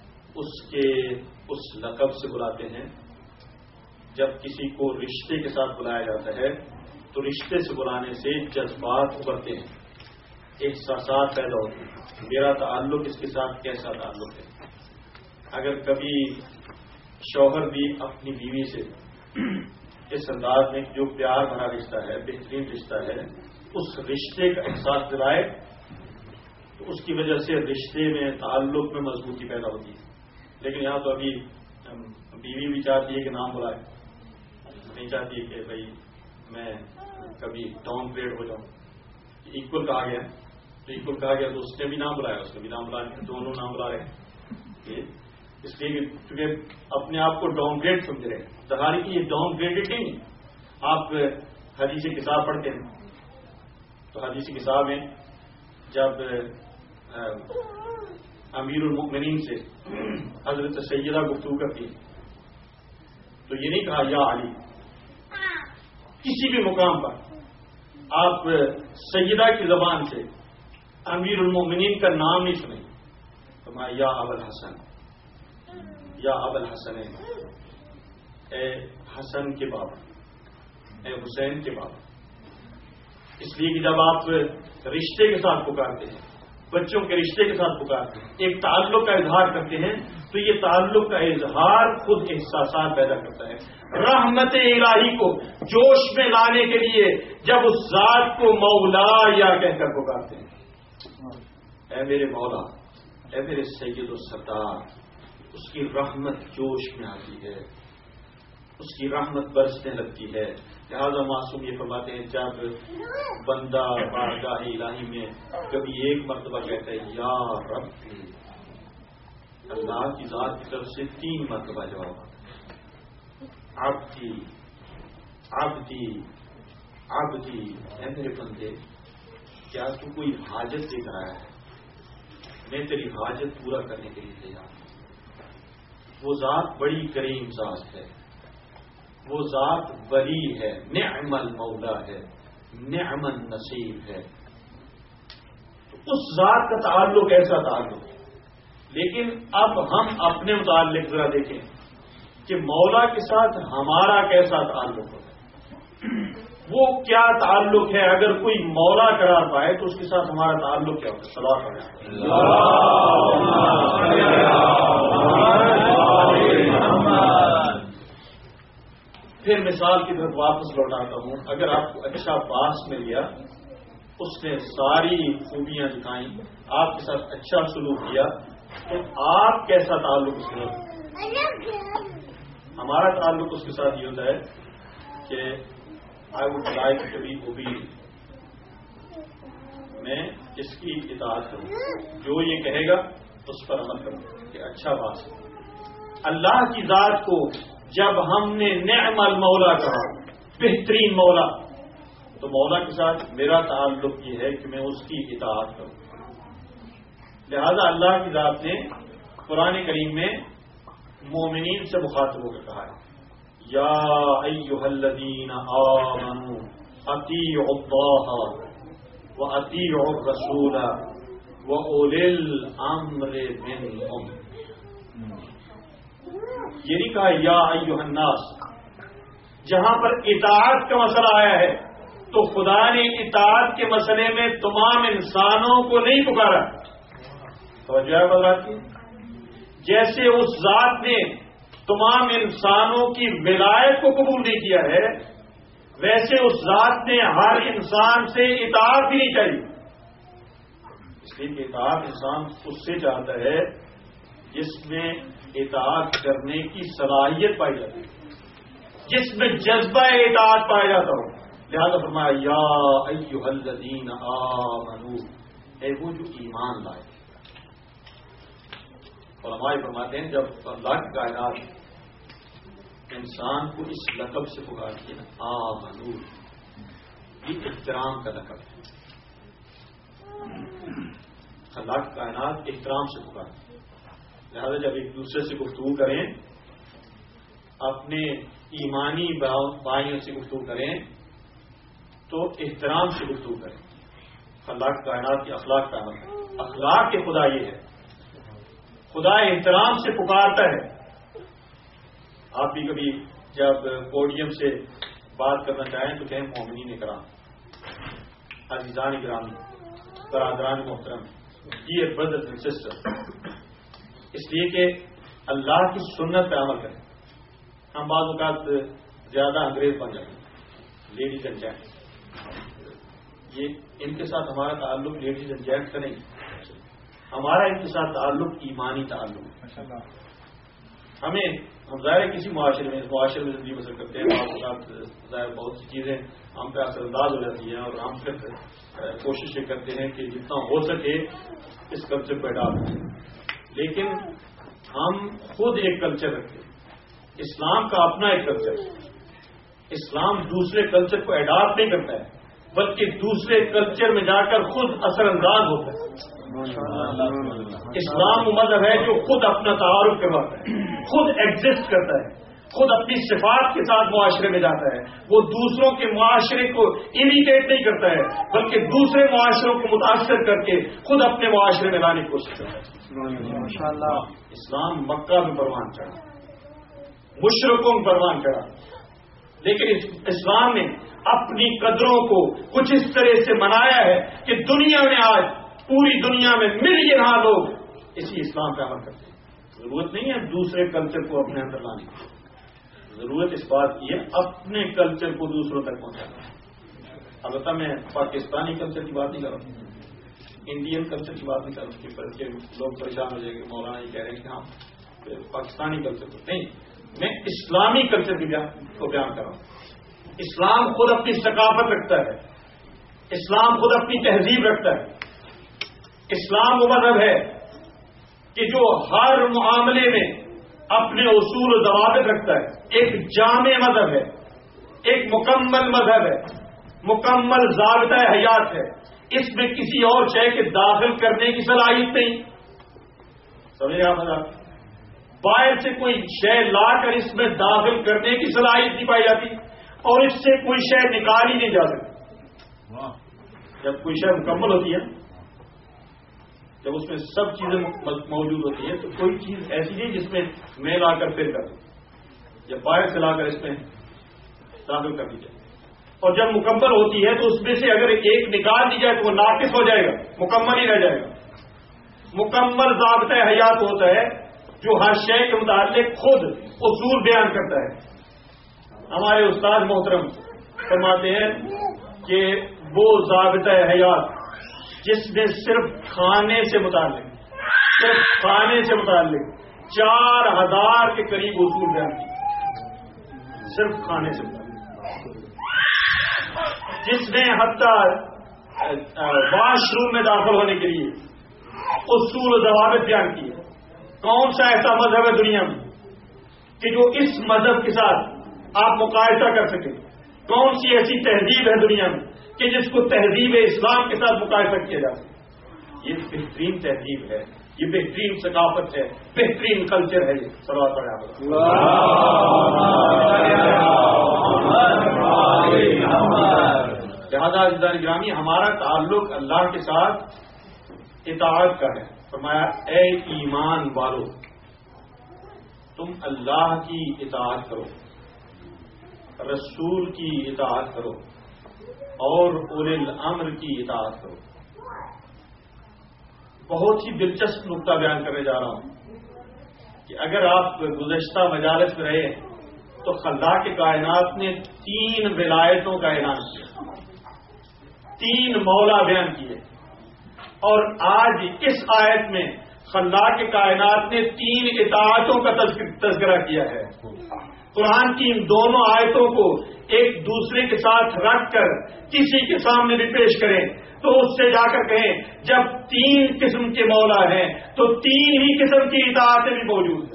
اس لقب سے بلاتے ہیں، جب کسی کو رشتے کے ساتھ بلایا جاتا ہے تو رشتے سے بلانے سے جذبات ابھرتے ہیں، احساسات پیدا ہوتے ہیں. میرا تعلق اس کے ساتھ کیسا تعلق ہے؟ اگر کبھی شوہر بھی اپنی بیوی سے اس انداز میں جو پیار بھرا رشتہ ہے، بہترین رشتہ ہے، اس رشتے کا احساس دلائے تو اس کی وجہ سے رشتے میں تعلق میں مضبوطی پیدا ہوتی ہے. لیکن یہاں تو ابھی بیوی بھی چاہتی ہے کہ نام بلائے، نہیں چاہتی ہے کہ بھائی میں کبھی ڈاؤن گریڈ ہو جاؤں. ایکول کہا گیا تو ایکول کہا گیا تو اس نے بھی نام بلایا، اس نے بھی نام بلایا، دونوں نام بلا رہے ہیں. اس لیے کہ چونکہ اپنے آپ کو ڈاؤن گریڈ سمجھ رہے ہیں، ظاہر کہ یہ ڈاؤن گریڈڈ نہیں. آپ حدیث کتاب پڑھتے ہیں تو حدیث کتاب میں جب امیر المؤمنین سے حضرت سیدہ گفتگو کرتی تو یہ نہیں کہا یا علی. کسی بھی مقام پر آپ سیدہ کی زبان سے امیر المؤمنین کا نام نہیں سنیں. فرمایا یا ابو الحسن، یا ابو الحسن، اے حسن کے بابا، اے حسین کے بابا. اس لیے کہ جب آپ رشتے کے ساتھ پکارتے ہیں، بچوں کے رشتے کے ساتھ پکارتے ہیں، ایک تعلق کا اظہار کرتے ہیں تو یہ تعلق کا اظہار خود احساسات پیدا کرتا ہے. رحمت الہی کو جوش میں لانے کے لیے جب اس ذات کو مولا یا کہہ کر پکارتے ہیں، اے میرے مولا، اے میرے سید و سردار، اس کی رحمت جوش میں آتی ہے، اس کی رحمت برسنے لگتی ہے. لہذا معصوم یہ فرماتے ہیں جب بندہ بارگاہ الہی میں کبھی ایک مرتبہ کہتا ہے یا ربی، اللہ کی ذات کی طرف سے 3 مرتبہ جواب آتا ہے، عبدی عبدی عبدی، اے میرے بندے کیا تو کوئی حاجت لے کر آیا ہے؟ میں تیری حاجت پورا کرنے کے لیے تیار ہوں. وہ ذات بڑی کریم ذات ہے، وہ ذات ولی ہے، نعم المولا ہے، نعم النصیر ہے. تو اس ذات کا تعلق ایسا تعلق ہے. لیکن اب ہم اپنے متعلق ذرا دیکھیں کہ مولا کے ساتھ ہمارا کیسا تعلق ہوتا ہے، وہ کیا تعلق ہے. اگر کوئی مولا قرار پائے تو اس کے ساتھ ہمارا تعلق کیا ہوتا ہے؟ صلوات پڑھیں. پھر مثال کی طرف واپس لوٹاتا ہوں. اگر آپ کو اچھا باس مل گیا اس نے ساری خوبیاں دکھائیں، آپ کے ساتھ اچھا سلوک کیا، تو آپ کیسا تعلق اس کے ساتھ؟ ہمارا تعلق اس کے ساتھ یہ ہوتا ہے کہ I would like to be obedient, میں اس کی اطاعت کروں، جو یہ کہے گا اس پر عمل کروں کہ اچھا بات ہے۔ اللہ کی ذات کو جب ہم نے نعم المولا کہا، بہترین مولا، تو مولا کے ساتھ میرا تعلق یہ ہے کہ میں اس کی اطاعت کروں۔ لہذا اللہ کی ذات نے قرآن کریم میں مومنین سے مخاطب ہو کر کہا ہے، یا ایھا الذین آمنوا اطیعوا اللہ واطیعوا الرسول واولی الامر منکم۔ یہ نہیں کہا یا ایھا الناس۔ جہاں پر اطاعت کا مسئلہ آیا ہے تو خدا نے اطاعت کے مسئلے میں تمام انسانوں کو نہیں پکارا، توجہ ہے بات کی؟ جیسے اس ذات نے تمام انسانوں کی ولایت کو قبول نہیں کیا ہے، ویسے اس ذات نے ہر انسان سے اطاعت بھی نہیں چاہیے۔ اس لیے کہ اطاعت انسان اس سے چاہتا ہے جس میں اطاعت کرنے کی صلاحیت پائی جاتی ہے، جس میں جذبہ اطاعت پایا جاتا ہو۔ لہذا فرمایا یا ایھا الذین آمنوا، اے وہ جو ایمان لائے۔ علماء فرماتے ہیں جب اللہ کی کائنات انسان کو اس لقب سے پکارتی ہے نا، آمنوا، یہ احترام کا لقب ہے۔ اللہ کی کائنات احترام سے پکارتی ہے، لہذا جب ایک دوسرے سے گفتگو کریں، اپنے ایمانی بھائیوں سے گفتگو کریں تو احترام سے گفتگو کریں۔ اللہ کی کائنات کی اخلاق کا عمل ہے، اخلاق کے خدا یہ ہے، خدا احترام سے پکارتا ہے۔ آپ بھی کبھی جب پوڈیم سے بات کرنا چاہیں تو کہیں مومنین کرام، عزیزان گرامی، برادران محترم، ڈیئر برادرز اینڈ سسٹر، اس لیے کہ اللہ کی سنت پہ عمل کریں۔ ہم بعض اوقات زیادہ انگریز بن جائیں گے، لیڈیز اینڈ جینٹس، یہ ان کے ساتھ ہمارا تعلق لیڈیز اینڈ جینٹس کا نہیں، ہمارا ان کے ساتھ تعلق ایمانی تعلق ہے۔ ہم ظاہر کسی معاشرے میں زندگی بسر کرتے ہیں، بعض اوقات ظاہر بہت سی چیزیں ہم پہ اثر انداز ہو جاتی ہیں، اور ہم پھر کوشش یہ کرتے ہیں کہ جتنا ہو سکے اس کلچر کو اڈاپٹ کریں، لیکن ہم خود ایک کلچر رکھتے ہیں۔ اسلام کا اپنا ایک کلچر ہے، اسلام دوسرے کلچر کو اڈاپٹ نہیں کرتا ہے بلکہ دوسرے کلچر میں جا کر خود اثر انداز ہوتا ہے۔ اسلام وہ مذہب ہے جو خود اپنا تعارف کرواتا ہے، خود ایگزسٹ کرتا ہے، خود اپنی صفات کے ساتھ معاشرے میں جاتا ہے، وہ دوسروں کے معاشرے کو امیٹیٹ نہیں کرتا ہے بلکہ دوسرے معاشروں کو متاثر کر کے خود اپنے معاشرے میں لانے کی کوشش کرتا ہے۔ اسلام مکہ میں پروان چڑھا، مشرکوں میں پروان چڑھا، لیکن اسلام نے اپنی قدروں کو کچھ اس طرح سے منایا ہے کہ دنیا میں آج پوری دنیا میں ملین لوگ اسی اسلام پہ عمل کرتے ہیں۔ ضرورت نہیں ہے دوسرے کلچر کو اپنے اندر لانے کی، ضرورت اس بات کی ہے اپنے کلچر کو دوسروں تک پہنچانا۔ البتہ میں پاکستانی کلچر کی بات نہیں کر رہا ہوں، انڈین کلچر کی بات نہیں کر رہا ہوں، بلکہ لوگ پریشان ہو جائیں گے مولانا یہ کہہ رہے ہیں کہ ہم پاکستانی کلچر کو نہیں، میں اسلامی کلچر کو بیان کر رہا ہوں۔ اسلام خود اپنی ثقافت رکھتا ہے، اسلام خود اپنی تہذیب رکھتا ہے۔ اسلام وہ مذہب ہے کہ جو ہر معاملے میں اپنے اصول و ضوابط رکھتا ہے، ایک جامع مذہب ہے، ایک مکمل مذہب ہے، مکمل ضابطہ حیات ہے، اس میں کسی اور شے کے داخل کرنے کی صلاحیت نہیں۔ سمجھ گئے آپ مذہب؟ باہر سے کوئی شے لا کر اس میں داخل کرنے کی صلاحیت نہیں پائی جاتی، اور اس سے کوئی شے نکال ہی نہیں جا سکتی۔ جب کوئی شے مکمل ہوتی ہے، جب اس میں سب چیزیں موجود ہوتی ہیں، تو کوئی چیز ایسی نہیں جس میں میں لا کر پھر کر دوں، یا باہر سے لا کر اس میں داخل کر دی جائے۔ اور جب مکمل ہوتی ہے تو اس میں سے اگر ایک نکال دی جائے تو وہ ناقص ہو جائے گا، مکمل ہی رہ جائے گا۔ مکمل ضابطہ حیات ہوتا ہے جو ہر شے کے متعلق خود اصول بیان کرتا ہے۔ ہمارے استاد محترم فرماتے ہیں کہ وہ ضابطہ حیات جس نے صرف کھانے سے متعلق 4000 کے قریب اصول بیان کیے، صرف کھانے سے متعلق، جس نے حتیٰ واش روم میں داخل ہونے کے لیے اصول و ضوابط بیان کیے۔ کون سا ایسا مذہب ہے دنیا میں کہ جو اس مذہب کے ساتھ آپ مقایسہ کر سکیں؟ کون سی ایسی تہذیب ہے دنیا میں کہ جس کو تہذیب اسلام کے ساتھ مقایسہ کیا جا سکے؟ یہ بہترین تہذیب ہے، یہ بہترین ثقافت ہے، بہترین کلچر ہے۔ یہ صلوات پڑھیں۔ لہٰذا عزیزان گرامی، ہمارا تعلق اللہ کے ساتھ اطاعت کا ہے۔ فرمایا اے ایمان والو، تم اللہ کی اطاعت کرو، رسول کی اطاعت کرو اور اولی الامر کی اطاعت کرو۔ بہت ہی دلچسپ نقطہ بیان کرنے جا رہا ہوں کہ اگر آپ گزشتہ مجالس میں رہے تو خلاق کائنات نے 3 ولایتوں کا اعلان کیا، 3 مولا بیان کیے، اور آج اس آیت میں خلاق کائنات نے 3 اطاعتوں کا تذکرہ کیا ہے۔ قرآن کی ان دونوں آیتوں کو ایک دوسرے کے ساتھ رکھ کر کسی کے سامنے بھی پیش کریں تو اس سے جا کر کہیں جب 3 قسم کے مولا ہیں تو 3 ہی قسم کی اطاعتیں بھی موجود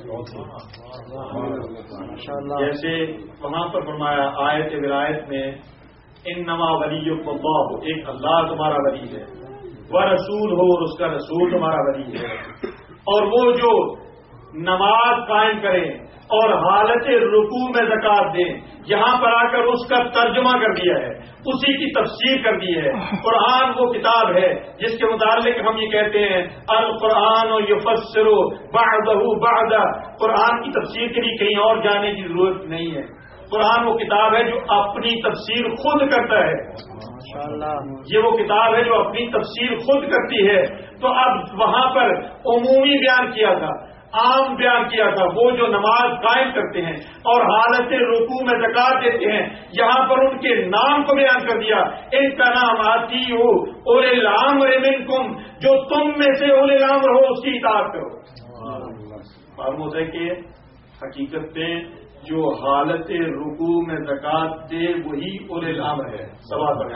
ہیں۔ جیسے وہاں پر فرمایا آیت ولایت میں انما ولیکم اللہ، ایک اللہ تمہارا ولی ہے، ورسول ہو، اور اس کا رسول تمہارا ولی ہے، اور وہ جو نماز قائم کریں اور حالت رکوع میں زکات دیں۔ یہاں پر آ کر اس کا ترجمہ کر دیا ہے، اسی کی تفسیر کر دی ہے۔ قرآن وہ کتاب ہے جس کے متعلق ہم یہ کہتے ہیں القرآن یفسر بعضہ بعضا، قرآن کی تفسیر کے لیے کہیں اور جانے کی ضرورت نہیں ہے۔ قرآن وہ کتاب ہے جو اپنی تفسیر خود کرتا ہے، یہ وہ کتاب ہے جو اپنی تفسیر خود کرتی ہے۔ تو اب وہاں پر عمومی بیان کیا تھا، عام بیان کیا تھا، وہ جو نماز قائم کرتے ہیں اور حالت رکوع میں زکات دیتے ہیں، یہاں پر ان کے نام کو بیان کر دیا، ان کا نام آتی ہو اولی الامر منکم، جو تم میں سے اولی الامر ہو اس کی اطاعت کرو۔ معلوم ہوتا ہے کہ حقیقت میں جو حالت رکوع میں زکات دے وہی اولی الامر ہے۔ سوال بنے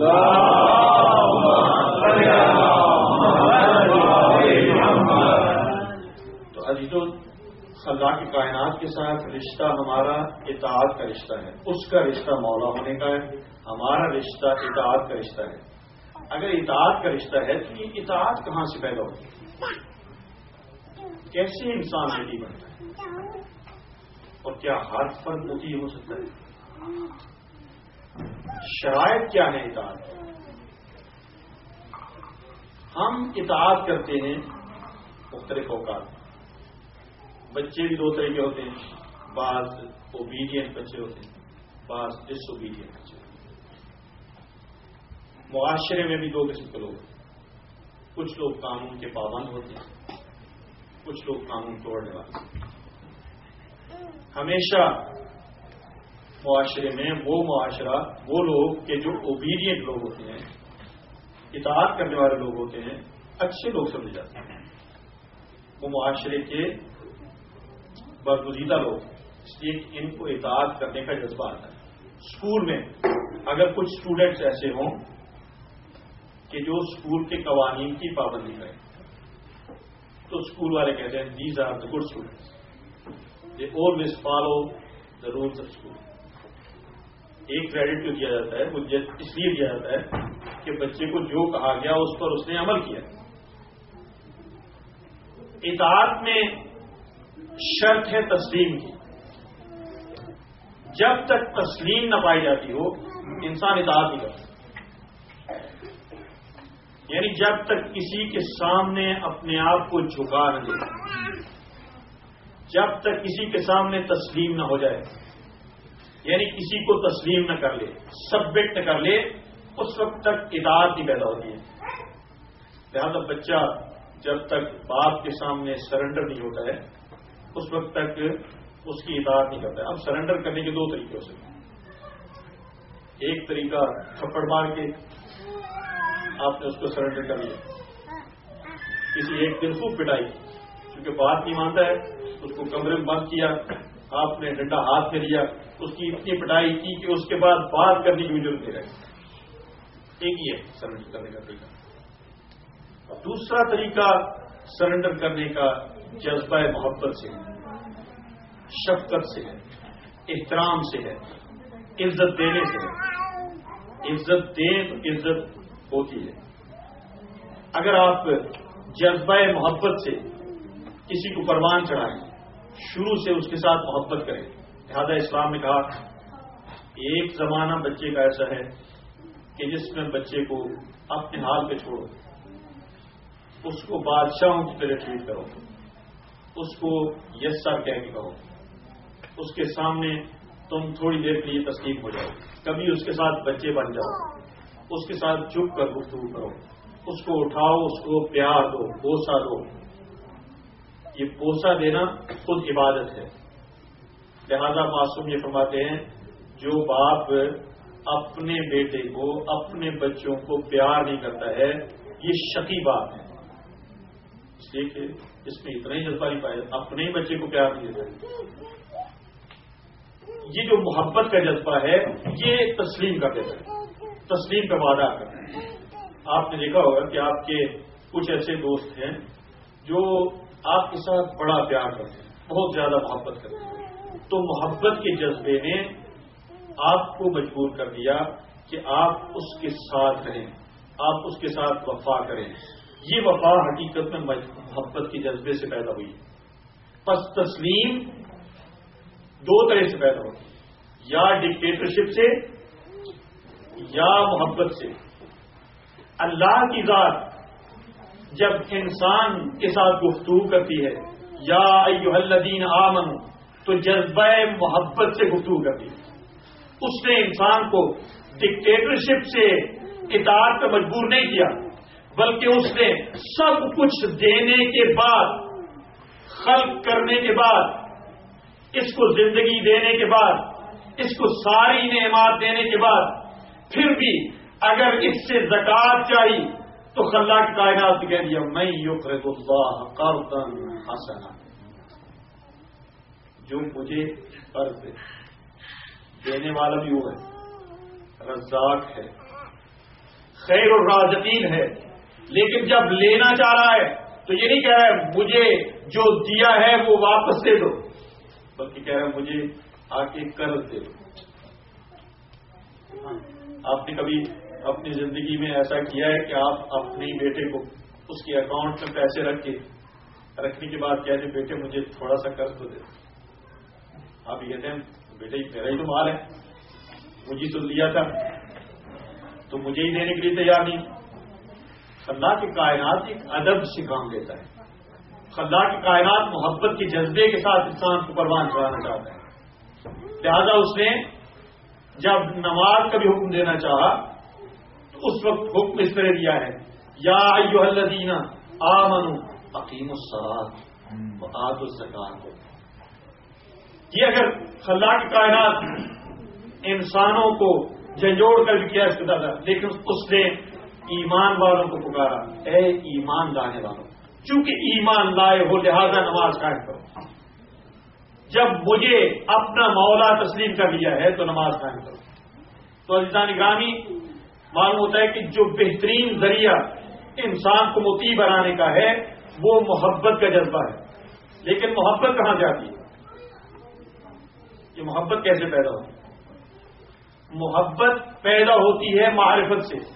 تو عزیزو، خلاق کائنات کے ساتھ رشتہ ہمارا اطاعت کا رشتہ ہے، اس کا رشتہ مولا ہونے کا ہے، ہمارا رشتہ اطاعت کا رشتہ ہے۔ اگر اطاعت کا رشتہ ہے تو یہ اطاعت کہاں سے پیدا ہوتی ہے؟ کیسے انسان ولی بنتا ہے؟ اور کیا ہر فرد مطیع ہو سکتا ہے؟ شرائط کیا ہے اطاعت؟ ہم اطاعت کرتے ہیں مختلف اوقات۔ بچے بھی 2 طرح کے ہوتے ہیں، بعض اوبیڈینٹ بچے ہوتے ہیں، بعض ڈس اوبیڈینٹ بچے ہوتے ہیں۔ معاشرے میں بھی 2 قسم کے لوگ ہیں، کچھ لوگ قانون کے پابند ہوتے ہیں، کچھ لوگ قانون توڑنے والے ہیں۔ ہمیشہ معاشرے میں وہ لوگ کہ جو اوبیڈینٹ لوگ ہوتے ہیں، اطاعت کرنے والے لوگ ہوتے ہیں، اچھے لوگ سمجھے جاتے ہیں، وہ معاشرے کے برگزیدہ لوگ، اس لیے ان کو اطاعت کرنے کا جذبہ آتا ہے۔ اسکول میں اگر کچھ اسٹوڈنٹس ایسے ہوں کہ جو اسکول کے قوانین کی پابندی کریں تو اسکول والے کہتے ہیں these are the good students, they always follow the rules of school۔ ایک کریڈٹ جو دیا جاتا ہے وہ اس لیے دیا جاتا ہے کہ بچے کو جو کہا گیا اس پر اس نے عمل کیا۔ اطاعت میں شرط ہے تسلیم کی، جب تک تسلیم نہ پائی جاتی ہو انسان اطاعت نہیں کرتا، یعنی جب تک کسی کے سامنے اپنے آپ کو جھکا نہ دے، جب تک کسی کے سامنے تسلیم نہ ہو جائے، یعنی کسی کو تسلیم نہ کر لے، سبمٹ نہ کر لے، اس وقت تک اطاعت نہیں پیدا ہوتی ہے۔ لہذا بچہ جب تک باپ کے سامنے سرنڈر نہیں ہوتا ہے اس وقت تک اس کی اطاعت نہیں کرتا ہے۔ اب سرنڈر کرنے کے 2 طریقے ہو سکتے ہیں، ایک طریقہ تھپڑ مار کے، آپ نے اس کو سرنڈر کر لیا. کسی ایک دن خوب پٹائی کیونکہ بات نہیں مانتا ہے, اس کو کمرے میں بند کیا, آپ نے ڈنڈا ہاتھ میں لیا, اس کی اتنی پٹائی کی کہ اس کے بعد بات کرنے کی ضرورت نہیں رہی. ایک ہی ہے سرنڈر کرنے کا طریقہ. دوسرا طریقہ سرنڈر کرنے کا جذبہ محبت سے ہے, شفقت سے ہے, احترام سے ہے, عزت دینے سے ہے. عزت دیں تو عزت ہوتی ہے. اگر آپ جذبہ محبت سے کسی کو پروان چڑھائیں, شروع سے اس کے ساتھ محبت کریں. لہذا اسلام نے کہا ایک زمانہ بچے کا ایسا ہے کہ جس میں بچے کو اپنے حال پہ چھوڑو, اس کو بادشاہوں کی طرح ٹریٹ کرو, اس کو یس سر کہہ کے کہو, اس کے سامنے تم تھوڑی دیر کے لیے تسلیم ہو جاؤ, کبھی اس کے ساتھ بچے بن جاؤ, اس کے ساتھ چپ کر گفتگو کرو, اس کو اٹھاؤ, اس کو پیار دو, بوسہ دو. یہ بوسہ دینا خود عبادت ہے. لہذا معصوم یہ فرماتے ہیں جو باپ اپنے بیٹے کو, اپنے بچوں کو پیار نہیں کرتا ہے یہ شقی باپ ہے. اس لیے کہ اس میں اتنا ہی جذبہ نہیں پایا, اپنے ہی بچے کو پیار نہیں دیتا. یہ جو محبت کا جذبہ ہے یہ تسلیم کر دیتا ہے, تسلیم کا وعدہ کرتا ہے. آپ نے دیکھا ہوگا کہ آپ کے کچھ ایسے دوست ہیں جو آپ کے ساتھ بڑا پیار کرتے ہیں, بہت زیادہ محبت کرتے ہیں. تو محبت کے جذبے نے آپ کو مجبور کر دیا کہ آپ اس کے ساتھ رہیں, آپ اس کے ساتھ وفا کریں. یہ وفا حقیقت میں محبت کے جذبے سے پیدا ہوئی. پس تسلیم دو طرح سے پیدا ہوتی ہے, یا ڈکٹیٹرشپ سے یا محبت سے. اللہ کی ذات جب انسان کے ساتھ گفتگو کرتی ہے یا ایھا الذین آمنوا, تو جذبہ محبت سے گفتگو کرتی ہے. اس نے انسان کو ڈکٹیٹرشپ سے اطاعت پر مجبور نہیں کیا, بلکہ اس نے سب کچھ دینے کے بعد, خلق کرنے کے بعد, اس کو زندگی دینے کے بعد, اس کو ساری نعمات دینے کے بعد, پھر بھی اگر اس سے زکات چاہیے تو خلاق کائنات نے کہہ دیا میں یقرض اللہ قرضا حسنا, جو مجھے قرض دے. دینے والا بھی وہ ہے, رزاق ہے, خیر الرازقین ہے. لیکن جب لینا چاہ رہا ہے تو یہ نہیں کہہ رہا ہے مجھے جو دیا ہے وہ واپس دے دو, بلکہ کہہ رہا ہے مجھے آ کے قرض دے دو. آپ نے کبھی اپنی زندگی میں ایسا کیا ہے کہ آپ اپنے بیٹے کو اس کے اکاؤنٹ میں پیسے رکھنے کے بعد کہتے ہیں بیٹے مجھے تھوڑا سا قرض تو دے. آپ یہ کہتے ہیں بیٹے میرا ہی تو مال ہے, مجھے تو لیا تھا, تو مجھے ہی دینے کے لیے تیار نہیں. اللہ کی کائنات ایک ادب سے کام لیتا ہے. اللہ کی کائنات محبت کے جذبے کے ساتھ انسان کو پروان چڑھانا چاہتا ہے. لہذا اس نے جب نماز کا بھی حکم دینا چاہا تو اس وقت حکم اس طرح دیا ہے یا ایھا الذین آمنوا اقیموا الصلاۃ وآتوا الزکاۃ. یہ اگر اللہ کی کائنات انسانوں کو جھنجھوڑ کر بھی کیا اس تھا, لیکن اس نے ایمان والوں کو پکارا, اے ایمان لانے والوں, چونکہ ایمان لائے ہو لہذا نماز قائم کرو. جب مجھے اپنا مولا تسلیم کر دیا ہے تو نماز قائم کرو. تو عزیزان گرامی معلوم ہوتا ہے کہ جو بہترین ذریعہ انسان کو مطیع بنانے کا ہے وہ محبت کا جذبہ ہے. لیکن محبت کہاں جاتی ہے؟ یہ محبت کیسے پیدا ہوتی ہے؟ محبت پیدا ہوتی ہے معرفت سے.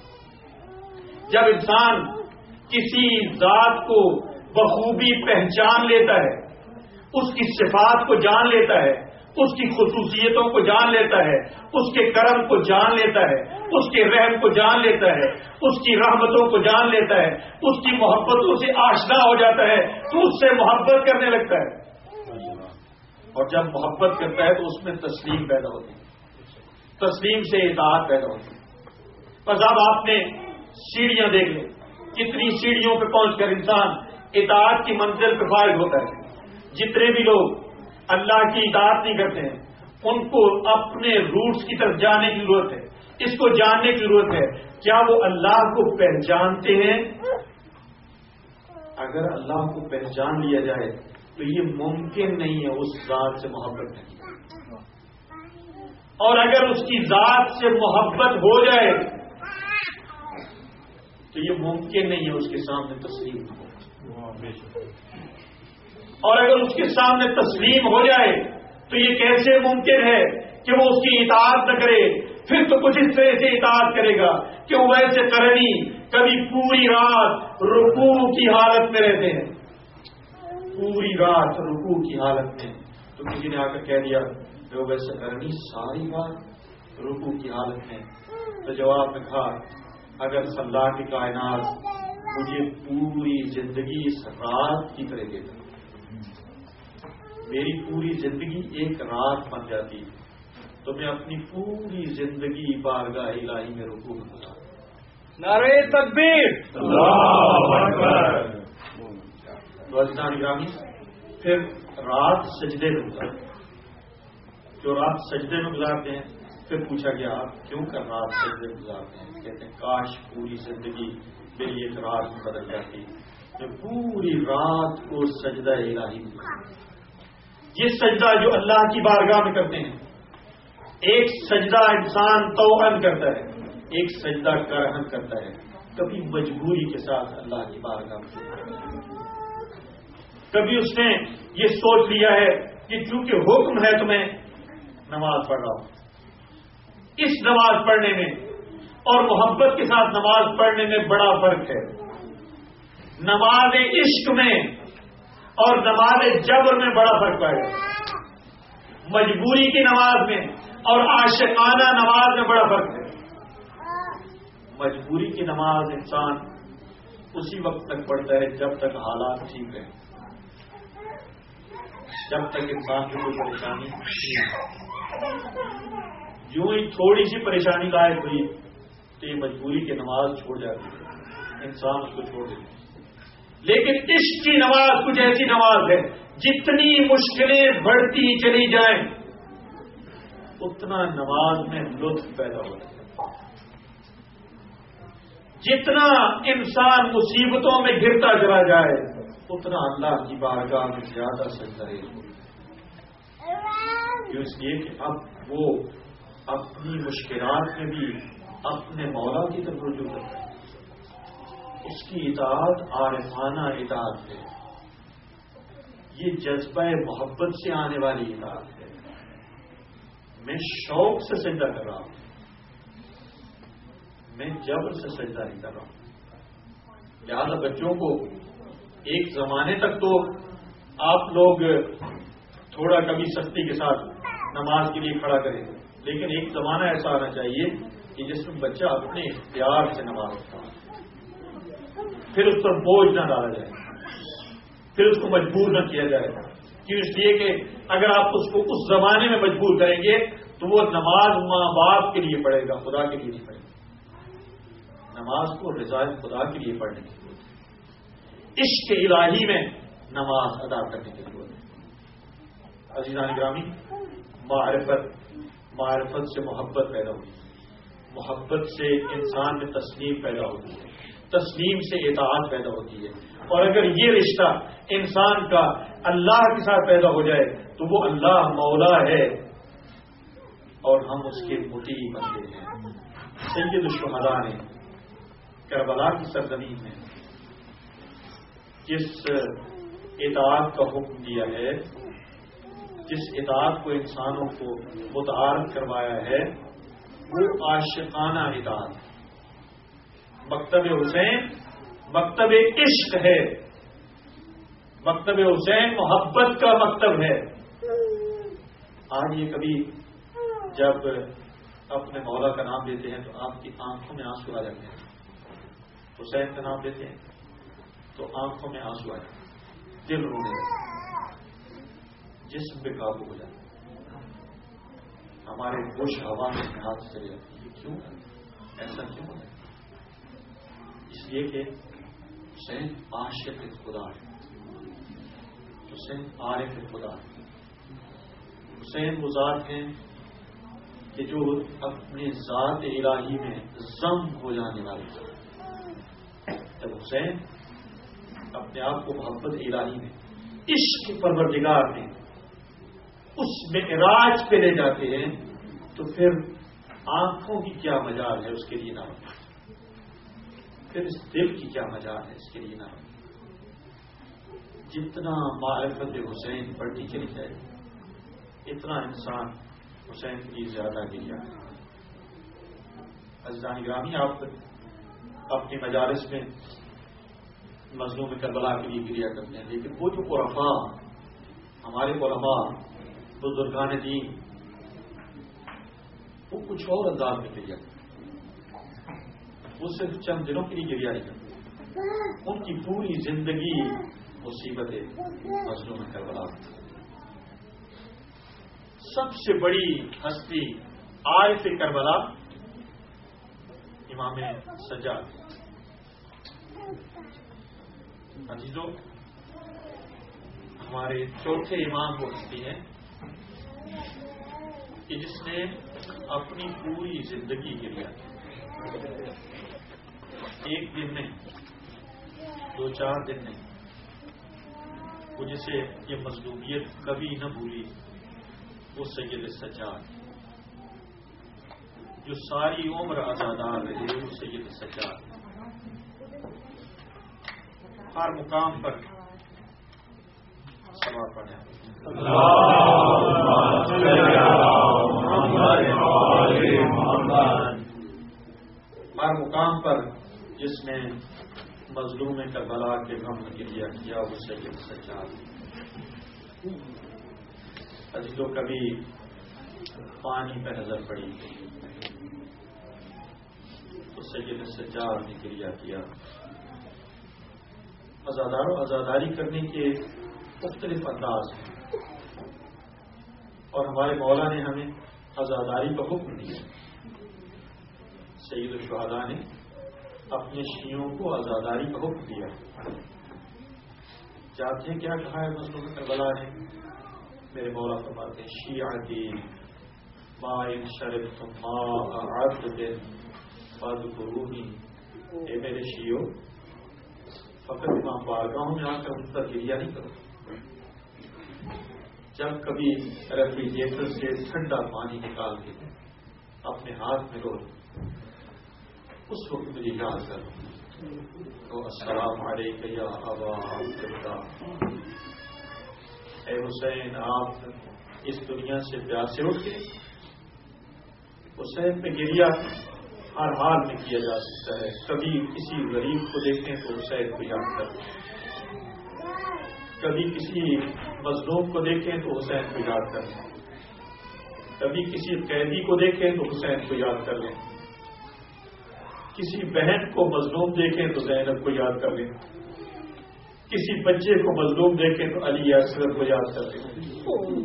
جب انسان کسی ذات کو بخوبی پہچان لیتا ہے, اس کی صفات کو جان لیتا ہے, اس کی خصوصیتوں کو جان لیتا ہے, اس کے کرم کو جان لیتا ہے, اس کے رحم کو جان لیتا ہے, اس کی رحمتوں کو جان لیتا ہے, اس کی محبتوں سے آشنا ہو جاتا ہے تو اس سے محبت کرنے لگتا ہے. اور جب محبت کرتا ہے تو اس میں تسلیم پیدا ہوتی ہے, تسلیم سے اطاعت پیدا ہوتی ہے. بس اب آپ نے سیڑھیاں دیکھ لیں, کتنی سیڑھیوں پہ پہنچ کر انسان اطاعت کی منزل پہ فائز ہوتا ہے. جتنے بھی لوگ اللہ کی اطاعت نہیں کرتے ہیں ان کو اپنے روٹس کی طرف جانے کی ضرورت ہے. اس کو جاننے کی ضرورت ہے کیا وہ اللہ کو پہچانتے ہیں؟ اگر اللہ کو پہچان لیا جائے تو یہ ممکن نہیں ہے اس ذات سے محبت نہیں، اور اگر اس کی ذات سے محبت ہو جائے تو یہ ممکن نہیں ہے اس کے سامنے تسلیم ہو، اور اگر اس کے سامنے تسلیم ہو جائے تو یہ کیسے ممکن ہے کہ وہ اس کی اطاعت نہ کرے؟ پھر تو کچھ اس طرح سے اطاعت کرے گا کہ وہ ویسے کرنی کبھی پوری رات رکوع کی حالت میں رہتے ہیں، پوری رات رکوع کی حالت میں، تو کسی نے آ کر کہہ دیا کہ وہ ویسے کرنی ساری رات رکوع کی حالت میں، تو جواب میں کہا اگر اللہ کی کائنات مجھے پوری زندگی اس رات کی طرح دے گا، میری پوری زندگی ایک رات بن جاتی تو میں اپنی پوری زندگی بارگاہ الہی میں رکوع میں گزاروں۔ نعرہ تکبیر، اللہ اکبر۔ تو عزیزان گرامی، پھر رات سجدے میں گزارتے، جو رات سجدے میں گزارتے ہیں، پھر پوچھا گیا آپ کیوں کر رات سجدے میں گزارتے ہیں؟ کہتے ہیں کاش پوری زندگی میری ایک رات میں بدل جاتی، میں پوری رات کو سجدہ الہی میں گزارتا۔ یہ سجدہ جو اللہ کی بارگاہ میں کرتے ہیں، ایک سجدہ انسان توأن کرتا ہے، ایک سجدہ کرہن کرتا ہے، کبھی مجبوری کے ساتھ اللہ کی بارگاہ میں، کبھی اس نے یہ سوچ لیا ہے کہ چونکہ حکم ہے تو میں نماز پڑھ رہا ہوں۔ اس نماز پڑھنے میں اور محبت کے ساتھ نماز پڑھنے میں بڑا فرق ہے۔ نماز عشق میں اور نماز جبر میں بڑا فرق پائے گا، مجبوری کی نماز میں اور عاشقانہ نماز میں بڑا فرق ہے۔ مجبوری کی نماز انسان اسی وقت تک پڑھتا ہے جب تک حالات ٹھیک رہیں، جب تک انسان کی کوئی پریشانی نہیں، یوں ہی تھوڑی سی پریشانی لاحق ہوئی تو یہ مجبوری کی نماز چھوڑ جاتی ہے، انسان اس کو چھوڑ دیتا ہے۔ لیکن عشق کی نماز کچھ ایسی نماز ہے جتنی مشکلیں بڑھتی چلی جائیں اتنا نماز میں لطف پیدا ہوتا ہے، جتنا انسان مصیبتوں میں گرتا چلا جائے اتنا اللہ کی بارگاہ میں زیادہ سجدہ ریز ہوتا ہے، اس لیے کہ اب وہ اپنی مشکلات میں بھی اپنے مولا کی طرف رجوع کرتا ہے، اس کی اطاعت عارفانہ اطاعت ہے، یہ جذبہ محبت سے آنے والی اطاعت ہے، میں شوق سے سجدہ کر رہا ہوں، میں جبر سے سجدہ نہیں کر رہا ہوں۔ لہذا بچوں کو ایک زمانے تک تو آپ لوگ تھوڑا کبھی سختی کے ساتھ نماز کے لیے کھڑا کریں، لیکن ایک زمانہ ایسا آنا چاہیے کہ جس میں بچہ اپنے اختیار سے نماز پڑھتا ہے، پھر اس پر بوجھ نہ ڈالا جائے، پھر اس کو مجبور نہ کیا جائے، کیوں؟ اس لیے کہ اگر آپ اس کو اس زمانے میں مجبور کریں گے تو وہ نماز ماں باپ کے لیے پڑھے گا، خدا کے لیے نہیں پڑھے گا۔ نماز کو رضا خدا کے لیے پڑھنے کی ضرورت ہے، عشق الہی میں نماز ادا کرنے کی ضرورت ہے۔ عزیزان گرامی، معرفت سے محبت پیدا ہوتی ہے، محبت سے انسان میں تسلیم پیدا ہوتی ہے، تسلیم سے اطاعت پیدا ہوتی ہے، اور اگر یہ رشتہ انسان کا اللہ کے ساتھ پیدا ہو جائے تو وہ اللہ مولا ہے اور ہم اس کے مطیع بندے ہیں۔ سید الشہداء نے کربلا کی سرزمین میں جس اطاعت کا حکم دیا ہے، جس اطاعت کو انسانوں کو متعارف کروایا ہے، وہ عاشقانہ اطاعت ہے۔ مکتب حسین مکتب عشق ہے، مکتب حسین محبت کا مکتب ہے۔ آج یہ کبھی جب اپنے مولا کا نام لیتے ہیں تو آپ کی آنکھوں میں آنسو آ جاتے ہیں، حسین کا نام لیتے ہیں تو آنکھوں میں آنسو آ جاتے ہیں، دل رونے لگتا ہے، جسم پہ قابو ہو جاتا ہے، ہمارے ہوش ہوا میں ہاتھ سے چلے جاتے ہیں۔ کیوں ایسا کیوں ہے؟ اس لیے کہ حسین عاشق خدا ہے، حسین عارف خدا ہے، حسین وہ ذات ہیں کہ جو اپنے ذات الہی میں ضم ہو جانے والے تھے. جب حسین اپنے آپ کو محبت الہی میں عشق پروردگار میں اس معراج پہ لے جاتے ہیں تو پھر آنکھوں کی کیا مجال ہے اس کے لیے نہ ہو, پھر اس دل کی کیا مجال ہے اس کے لیے نہ ہو. جتنا معرفت حسین بڑھتی چلی جائے اتنا انسان حسین کی زیادہ گریا ہے. عزیزان گرامی, آپ اپنی مجالس میں مظلوم کربلا کے لیے گریا کرتے ہیں, لیکن وہ جو علماء ہمارے علماء بزرگان دین وہ کچھ اور انداز میں گریا کرتے ہیں. وہ صرف چند دنوں کے لیے گریا نہیں کرتے, ان کی پوری زندگی مصیبت مظلوم کربلا. سب سے بڑی ہستی عارف کربلا امام سجاد. عزیزوں, ہمارے چوتھے امام وہ ہستی ہیں کہ جس نے اپنی پوری زندگی گریا, ایک دن نہیں, 2-4 دن نہیں, وہ جسے یہ مظلومیت کبھی نہ بھولی وہ سید سجاد. جو ساری عمر آزادار رہے وہ سید سجاد. ہر مقام پر سوا پڑھیں. ہر مقام پر جس نے مظلوم کربلا کے غم میں گریا کیا وہ سید سجاد. عزیزوں, کبھی پانی پہ نظر پڑی تو سید سجاد نے گریا کیا. عزاداروں, عزاداری کرنے کے مختلف انداز ہیں اور ہمارے مولا نے ہمیں عزاداری کا حکم دیا. سید الشہداء نے اپنے شیعوں کو عزاداری کا حکم دیا. جانتے ہیں کیا کہا ہے مظلوم کربلا نے؟ میرے مولا فرماتے ہیں شیعتی ما ان شربتم ماء عبد فاذکرونی. اے میرے شیعوں, فقط امام بارگاہوں میں آ کر ان پر گریا نہیں کرو. جب کبھی ریفریجریٹر سے ٹھنڈا پانی نکال کے اپنے ہاتھ میں لو اس وقت مجھے یاد کرو تو السلام علیک یا ابا عبداللہ. اے حسین, آپ اس دنیا سے پیاسے اٹھ کے. حسین پہ گریا ہر حال میں کیا جا سکتا ہے. کبھی کسی غریب کو دیکھیں تو حسین کو یاد کریں, کبھی کسی مظلوم کو دیکھیں تو حسین کو یاد کر لیں, کبھی کسی قیدی کو دیکھیں تو حسین کو یاد کر لیں, کسی بہن کو مظلوم دیکھیں تو زینب کو یاد کر لیں, کسی بچے کو مظلوم دیکھیں تو علی اصغر کو یاد کر لیں.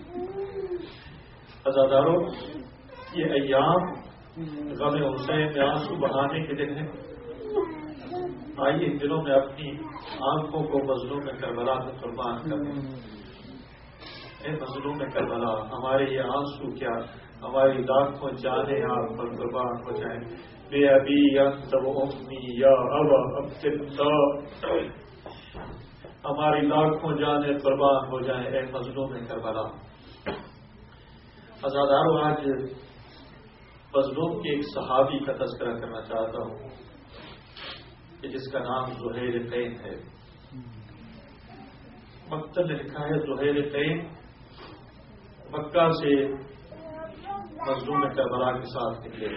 عزاداروں, یہ ایام غم حسین میں آنسو بہانے کے دن ہیں. آئیے ان دنوں میں اپنی آنکھوں کو مظلوم کربلا میں قربان کریں. اے مظلوم کربلا, ہمارے یہ آنسو کیا, ہماری لاکھوں جانیں آپ پر قربان ہو جائیں. بے ابی انت و امی یا ابا عبداللہ, ہماری لاکھوں جانیں قربان ہو جائیں اے مظلوم کربلا. عزاداروں, آج مظلوم کے ایک صحابی کا تذکرہ کرنا چاہتا ہوں کہ جس کا نام زہیر قین ہے. مکتب نے لکھا ہے زہیر قین مکہ سے مظلوم کربلا کے ساتھ نکلے,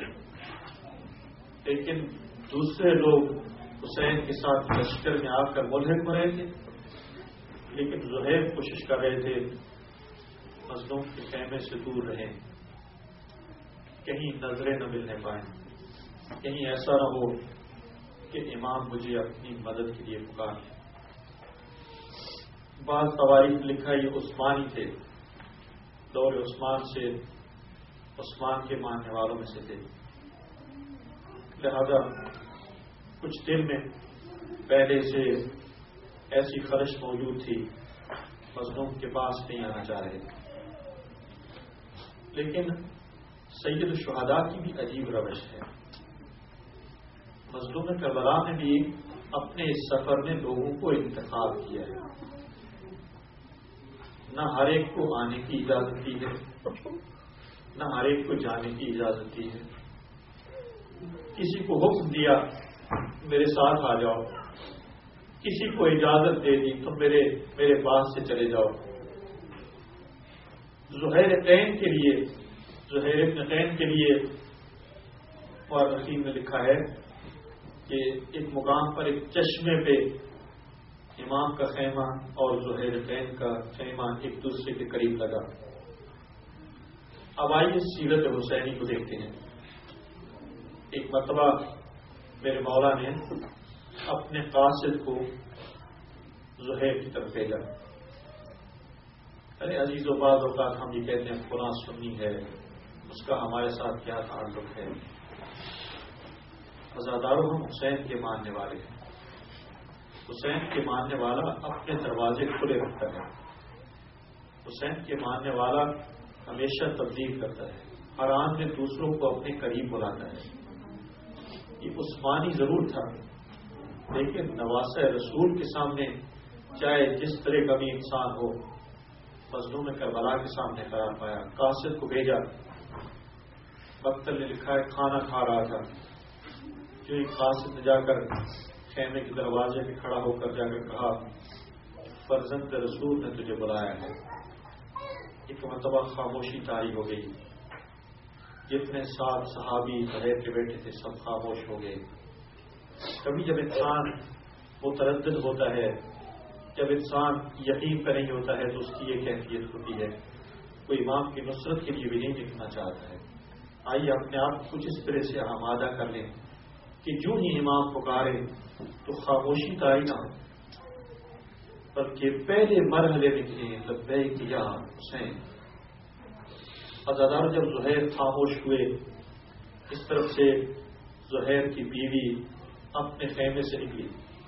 لیکن دوسرے لوگ حسین کے ساتھ لشکر میں آ کر ملحق ہو رہے تھے, لیکن زہیر کوشش کر رہے تھے مظلوم کے خیمے سے دور رہیں, کہیں نظریں نہ ملنے پائیں, کہیں ایسا نہ ہو کہ امام مجھے اپنی مدد کے لیے پکارے. بعض تواریخ لکھا یہ عثمانی تھے, دور عثمان سے عثمان کے ماننے والوں میں سے تھے, لہذا کچھ دل میں پہلے سے ایسی خرش موجود تھی, مظلوم کے پاس نہیں آنا چاہ رہے. لیکن سید الشہداء کی بھی عجیب روش ہے. مظلوم کربلا نے بھی اپنے اس سفر میں لوگوں کو انتخاب کیا ہے. نہ ہر ایک کو آنے کی اجازت دی ہے، نہ ہر ایک کو جانے کی اجازت دی ہے. کسی کو حکم دیا میرے ساتھ آ جاؤ، کسی کو اجازت دے دی تم میرے پاس سے چلے جاؤ. زہیر ابن قین کے لیے مورخین نے لکھا ہے کہ ایک مقام پر ایک چشمے پہ امام کا خیمہ اور زہیر قین کا خیمہ ایک دوسرے کے قریب لگا. اب آئیے سیرت حسینی کو دیکھتے ہیں. ایک مرتبہ میرے مولا نے اپنے قاصد کو زہیر کی طرف بھیجا. ارے عزیز و بعض اوقات ہم یہ کہتے ہیں فلاں سنی ہے، اس کا ہمارے ساتھ کیا تعلق ہے؟ عزاداروں ہم حسین کے ماننے والے ہیں. حسین کے ماننے والا اپنے دروازے کھلے رکھتا ہے. حسین کے ماننے والا ہمیشہ تبدیل کرتا ہے، ہر آن میں دوسروں کو اپنے قریب بلاتا ہے. یہ عثمانی ضرور تھا، لیکن نواسہ رسول کے سامنے چاہے جس طرح کا بھی انسان ہو، مظلوم کربلا کے سامنے قرار پایا. قاصد کو بھیجا. مقتل نے لکھا ہے کھانا کھا رہا تھا، جو ایک قاصد نے جا کر خیمے کے دروازے پہ کھڑا ہو کر جا کر کہا فرزند رسول نے تجھے بلایا ہے. ایک مرتبہ خاموشی طاری ہو گئی. جتنے ساتھ صحابی بہر کے بیٹھے تھے سب خاموش ہو گئے. کبھی جب انسان متردد ہوتا ہے، جب انسان یقین پہ نہیں ہوتا ہے تو اس کی یہ کیفیت ہوتی ہے. کوئی امام کی نصرت کے لیے بھی نہیں لکھنا چاہتا ہے. آئیے اپنے آپ کو کچھ اس طرح سے آمادہ کر لیں کہ جو ہی امام پکارے تو خاموشی طاری نہ ہو، بلکہ پہلے مرحلے میں کہیں لبیک یا حسین. عزادار جب زہیر خاموش ہوئے، اس طرف سے زہیر کی بیوی اپنے خیمے سے نکلی.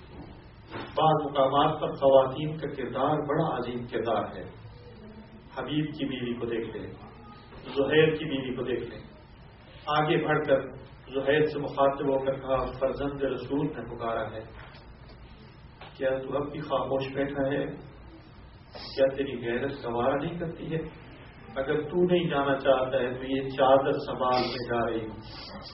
بعض مقامات پر خواتین کا کردار بڑا عظیم کردار ہے. حبیب کی بیوی کو دیکھ لیں، زہیر کی بیوی کو دیکھ لیں. آگے بڑھ کر زہیر سے مخاطب ہو کر کہا فرزند رسول نے پکارا ہے، کیا تو اب بھی خاموش بیٹھا ہے؟ کیا تیری غیرت گوارا نہیں کرتی ہے؟ اگر تو نہیں جانا چاہتا ہے تو یہ چادر سنبھال میں جا رہی ہوں.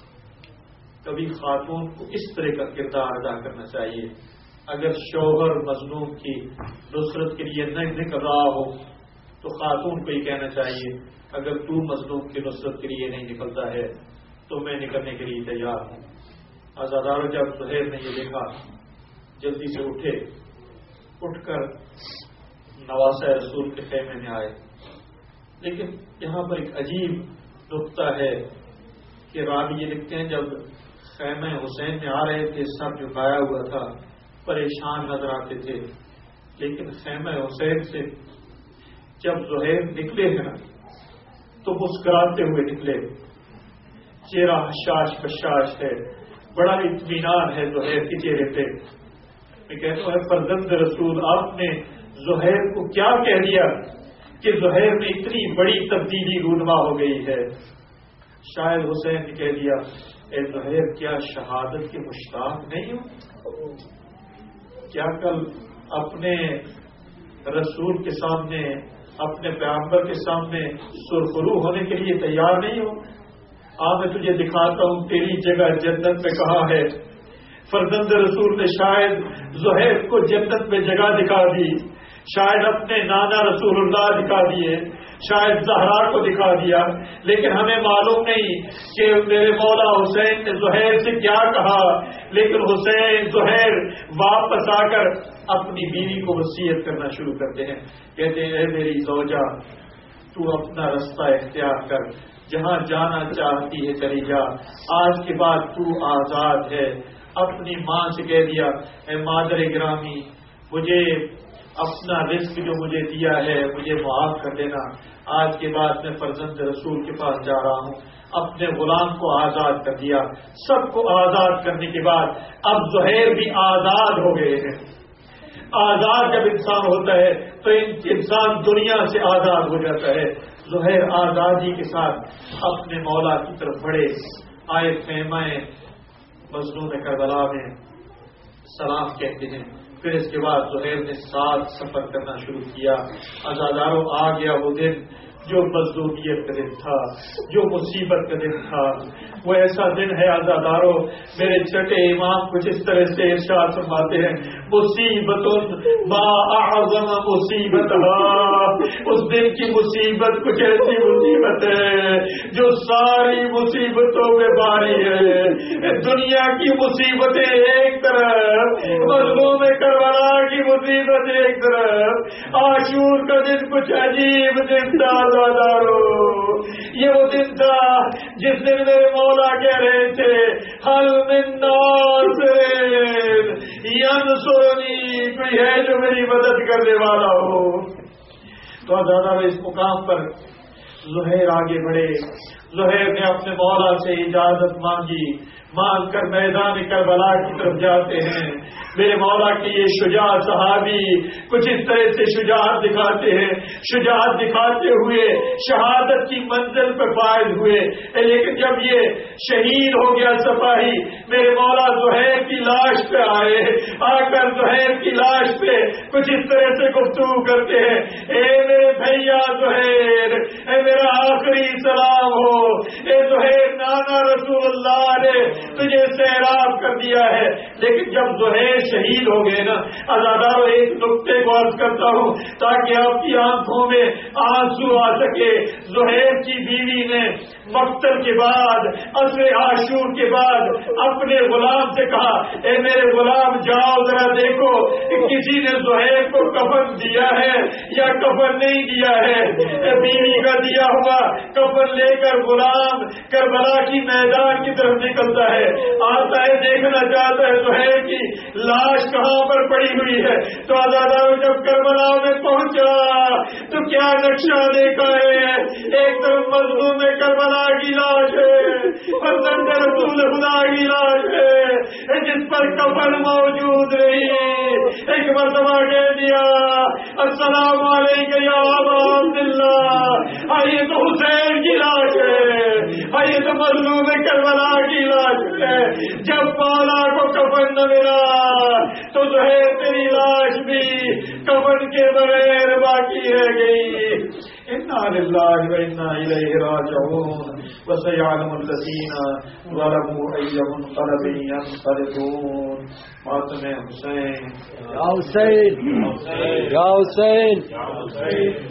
کبھی خاتون کو اس طرح کا کردار ادا کرنا چاہیے. اگر شوہر مظلوم کی نصرت کے لیے نہیں نکل رہا ہو تو خاتون کو یہ کہنا چاہیے اگر تو مظلوم کی نصرت کے لیے نہیں نکلتا ہے تو میں نکلنے کے لیے تیار ہوں. عزادار جب زہیر نے یہ دیکھا جلدی سے اٹھ کر نواسہ رسول کے خیمے میں آئے. لیکن یہاں پر ایک عجیب نقطہ ہے کہ راوی یہ لکھتے ہیں جب خیمہ حسین میں آ رہے تھے سب جھکایا ہوا تھا، پریشان نظر آتے تھے. لیکن خیمہ حسین سے جب زہیر نکلے ہیں تو مسکراتے ہوئے نکلے. چہرہ حشاش بشاش ہے، بڑا اطمینان ہے زہیر کے چہرے پہ. میں کہتا ہوں فرزند رسول آپ نے زہیر کو کیا کہہ دیا کہ زہیر میں اتنی بڑی تبدیلی رونما ہو گئی ہے. شاید حسین نے کہہ دیا اے زہیر کیا شہادت کے مشتاق نہیں ہو؟ کیا کل اپنے رسول کے سامنے، اپنے پیغمبر کے سامنے سرخرو ہونے کے لیے تیار نہیں ہو؟ میں تجھے دکھاتا ہوں تیری جگہ جنت میں کہاں ہے. فرزند رسول نے شاید زہیر کو جنت میں جگہ دکھا دی، شاید اپنے نانا رسول اللہ دکھا دیے، شاید زہرا کو دکھا دیا، لیکن ہمیں معلوم نہیں کہ میرے مولا حسین نے زہیر سے کیا کہا. لیکن حسین زہیر واپس آ کر اپنی بیوی کو وصیت کرنا شروع کرتے ہیں. کہتے ہیں اے میری زوجہ تو اپنا رستہ اختیار کر، جہاں جانا چاہتی ہے چلی جا، آج کے بعد تو آزاد ہے. اپنی ماں سے کہہ دیا اے مادر گرامی مجھے اپنا رزق جو مجھے دیا ہے مجھے معاف کر دینا. آج کے بعد میں فرزند رسول کے پاس جا رہا ہوں. اپنے غلام کو آزاد کر دیا. سب کو آزاد کرنے کے بعد اب زہیر بھی آزاد ہو گئے ہیں. آزاد جب انسان ہوتا ہے تو انسان دنیا سے آزاد ہو جاتا ہے. زہیر آزادی کے ساتھ اپنے مولا کی طرف بڑھے. آئے خیمہ مظلوم کربلا میں سلام کہتے ہیں. پھر اس کے بعد زہیر نے 7 سفر کرنا شروع کیا. عزاداروں آ گیا وہ دن جو مظلومیت کا دن تھا, جو مصیبت کا دن تھا. وہ ایسا دن ہے عزاداروں, میرے چھٹے امام کچھ اس طرح سے ارشاد فرماتے ہیں, مصیبت ما اعظم مصیبت. اس دن کی مصیبت کچھ ایسی مصیبت ہے جو ساری مصیبتوں میں باری ہے. دنیا کی مصیبتیں ایک طرف, مظلوم کربلا کی مصیبت ایک طرف, عاشور کا دن کچھ عجیب دن تھا. یہ وہ دن تھا جس دن میرے مولا کہہ رہے تھے, حل من ناصر ینصرنی, کوئی ہے جو میری مدد کرنے والا ہو. تو عزاداروں اس مقام پر زہیر آگے بڑھے. زہیر نے اپنے مولا سے اجازت مانگی, مانگ کر میدان کربلا کی طرف جاتے ہیں. میرے مولا کی یہ شجاع صحابی کچھ اس طرح سے شجاعت دکھاتے ہیں. شجاعت دکھاتے ہوئے شہادت کی منزل پر فائز ہوئے. لیکن جب یہ شہید ہو گیا سپاہی, میرے مولا زہیر کی لاش پہ آئے. آ کر زہیر کی لاش پہ کچھ اس طرح سے گفتگو کرتے ہیں, اے میرے بھیا زہیر, اے میرا آخری سلام ہو. اے زہیر, نانا رسول اللہ نے تجھے سیراب کر دیا ہے. لیکن جب زہیر شہید ہو گئے نا, عزاداروں ایک نقطے کو عرض کرتا ہوں تاکہ آپ کی آنکھوں میں آنسو آ سکے. زہیر کی بیوی نے مقتل کے بعد, عصر عاشور کے بعد اپنے غلام سے کہا, اے میرے غلام جاؤ ذرا دیکھو کہ کسی نے زہیر کو کفن دیا ہے یا کفن نہیں دیا ہے. بیوی کا دیا ہوا کفن لے کر غلام کربلا کی میدان کی طرف نکلتا ہے. آتا ہے, دیکھنا چاہتا ہے زہیر کی لاش کہاں پر پڑی ہوئی ہے. تو عزاداروں جب کربلا میں پہنچا تو کیا نقشہ دیکھا ہے. ایک طرف مظلوم کربلا کی لاش ہے, فرزند رسول خدا کی لاش ہے جس پر کفن موجود رہی. ایک مرتبہ کہہ دیا, السلام علیکم یا ابا عبداللہ. یہ تو حسین کی لاش ہے, یہ تو مظلوم کربلا کی لاش ہے. جب مولا کو کفن نہ ملا تو زہیر تیری لاش بھی کفن کے بغیر باقی رہ گئی. انا للہ و انا الیہ راجعون. وسيعلم الذين ظلموا أي منقلب ينقلبون. ماتم حسین, یا حسین, یا حسین.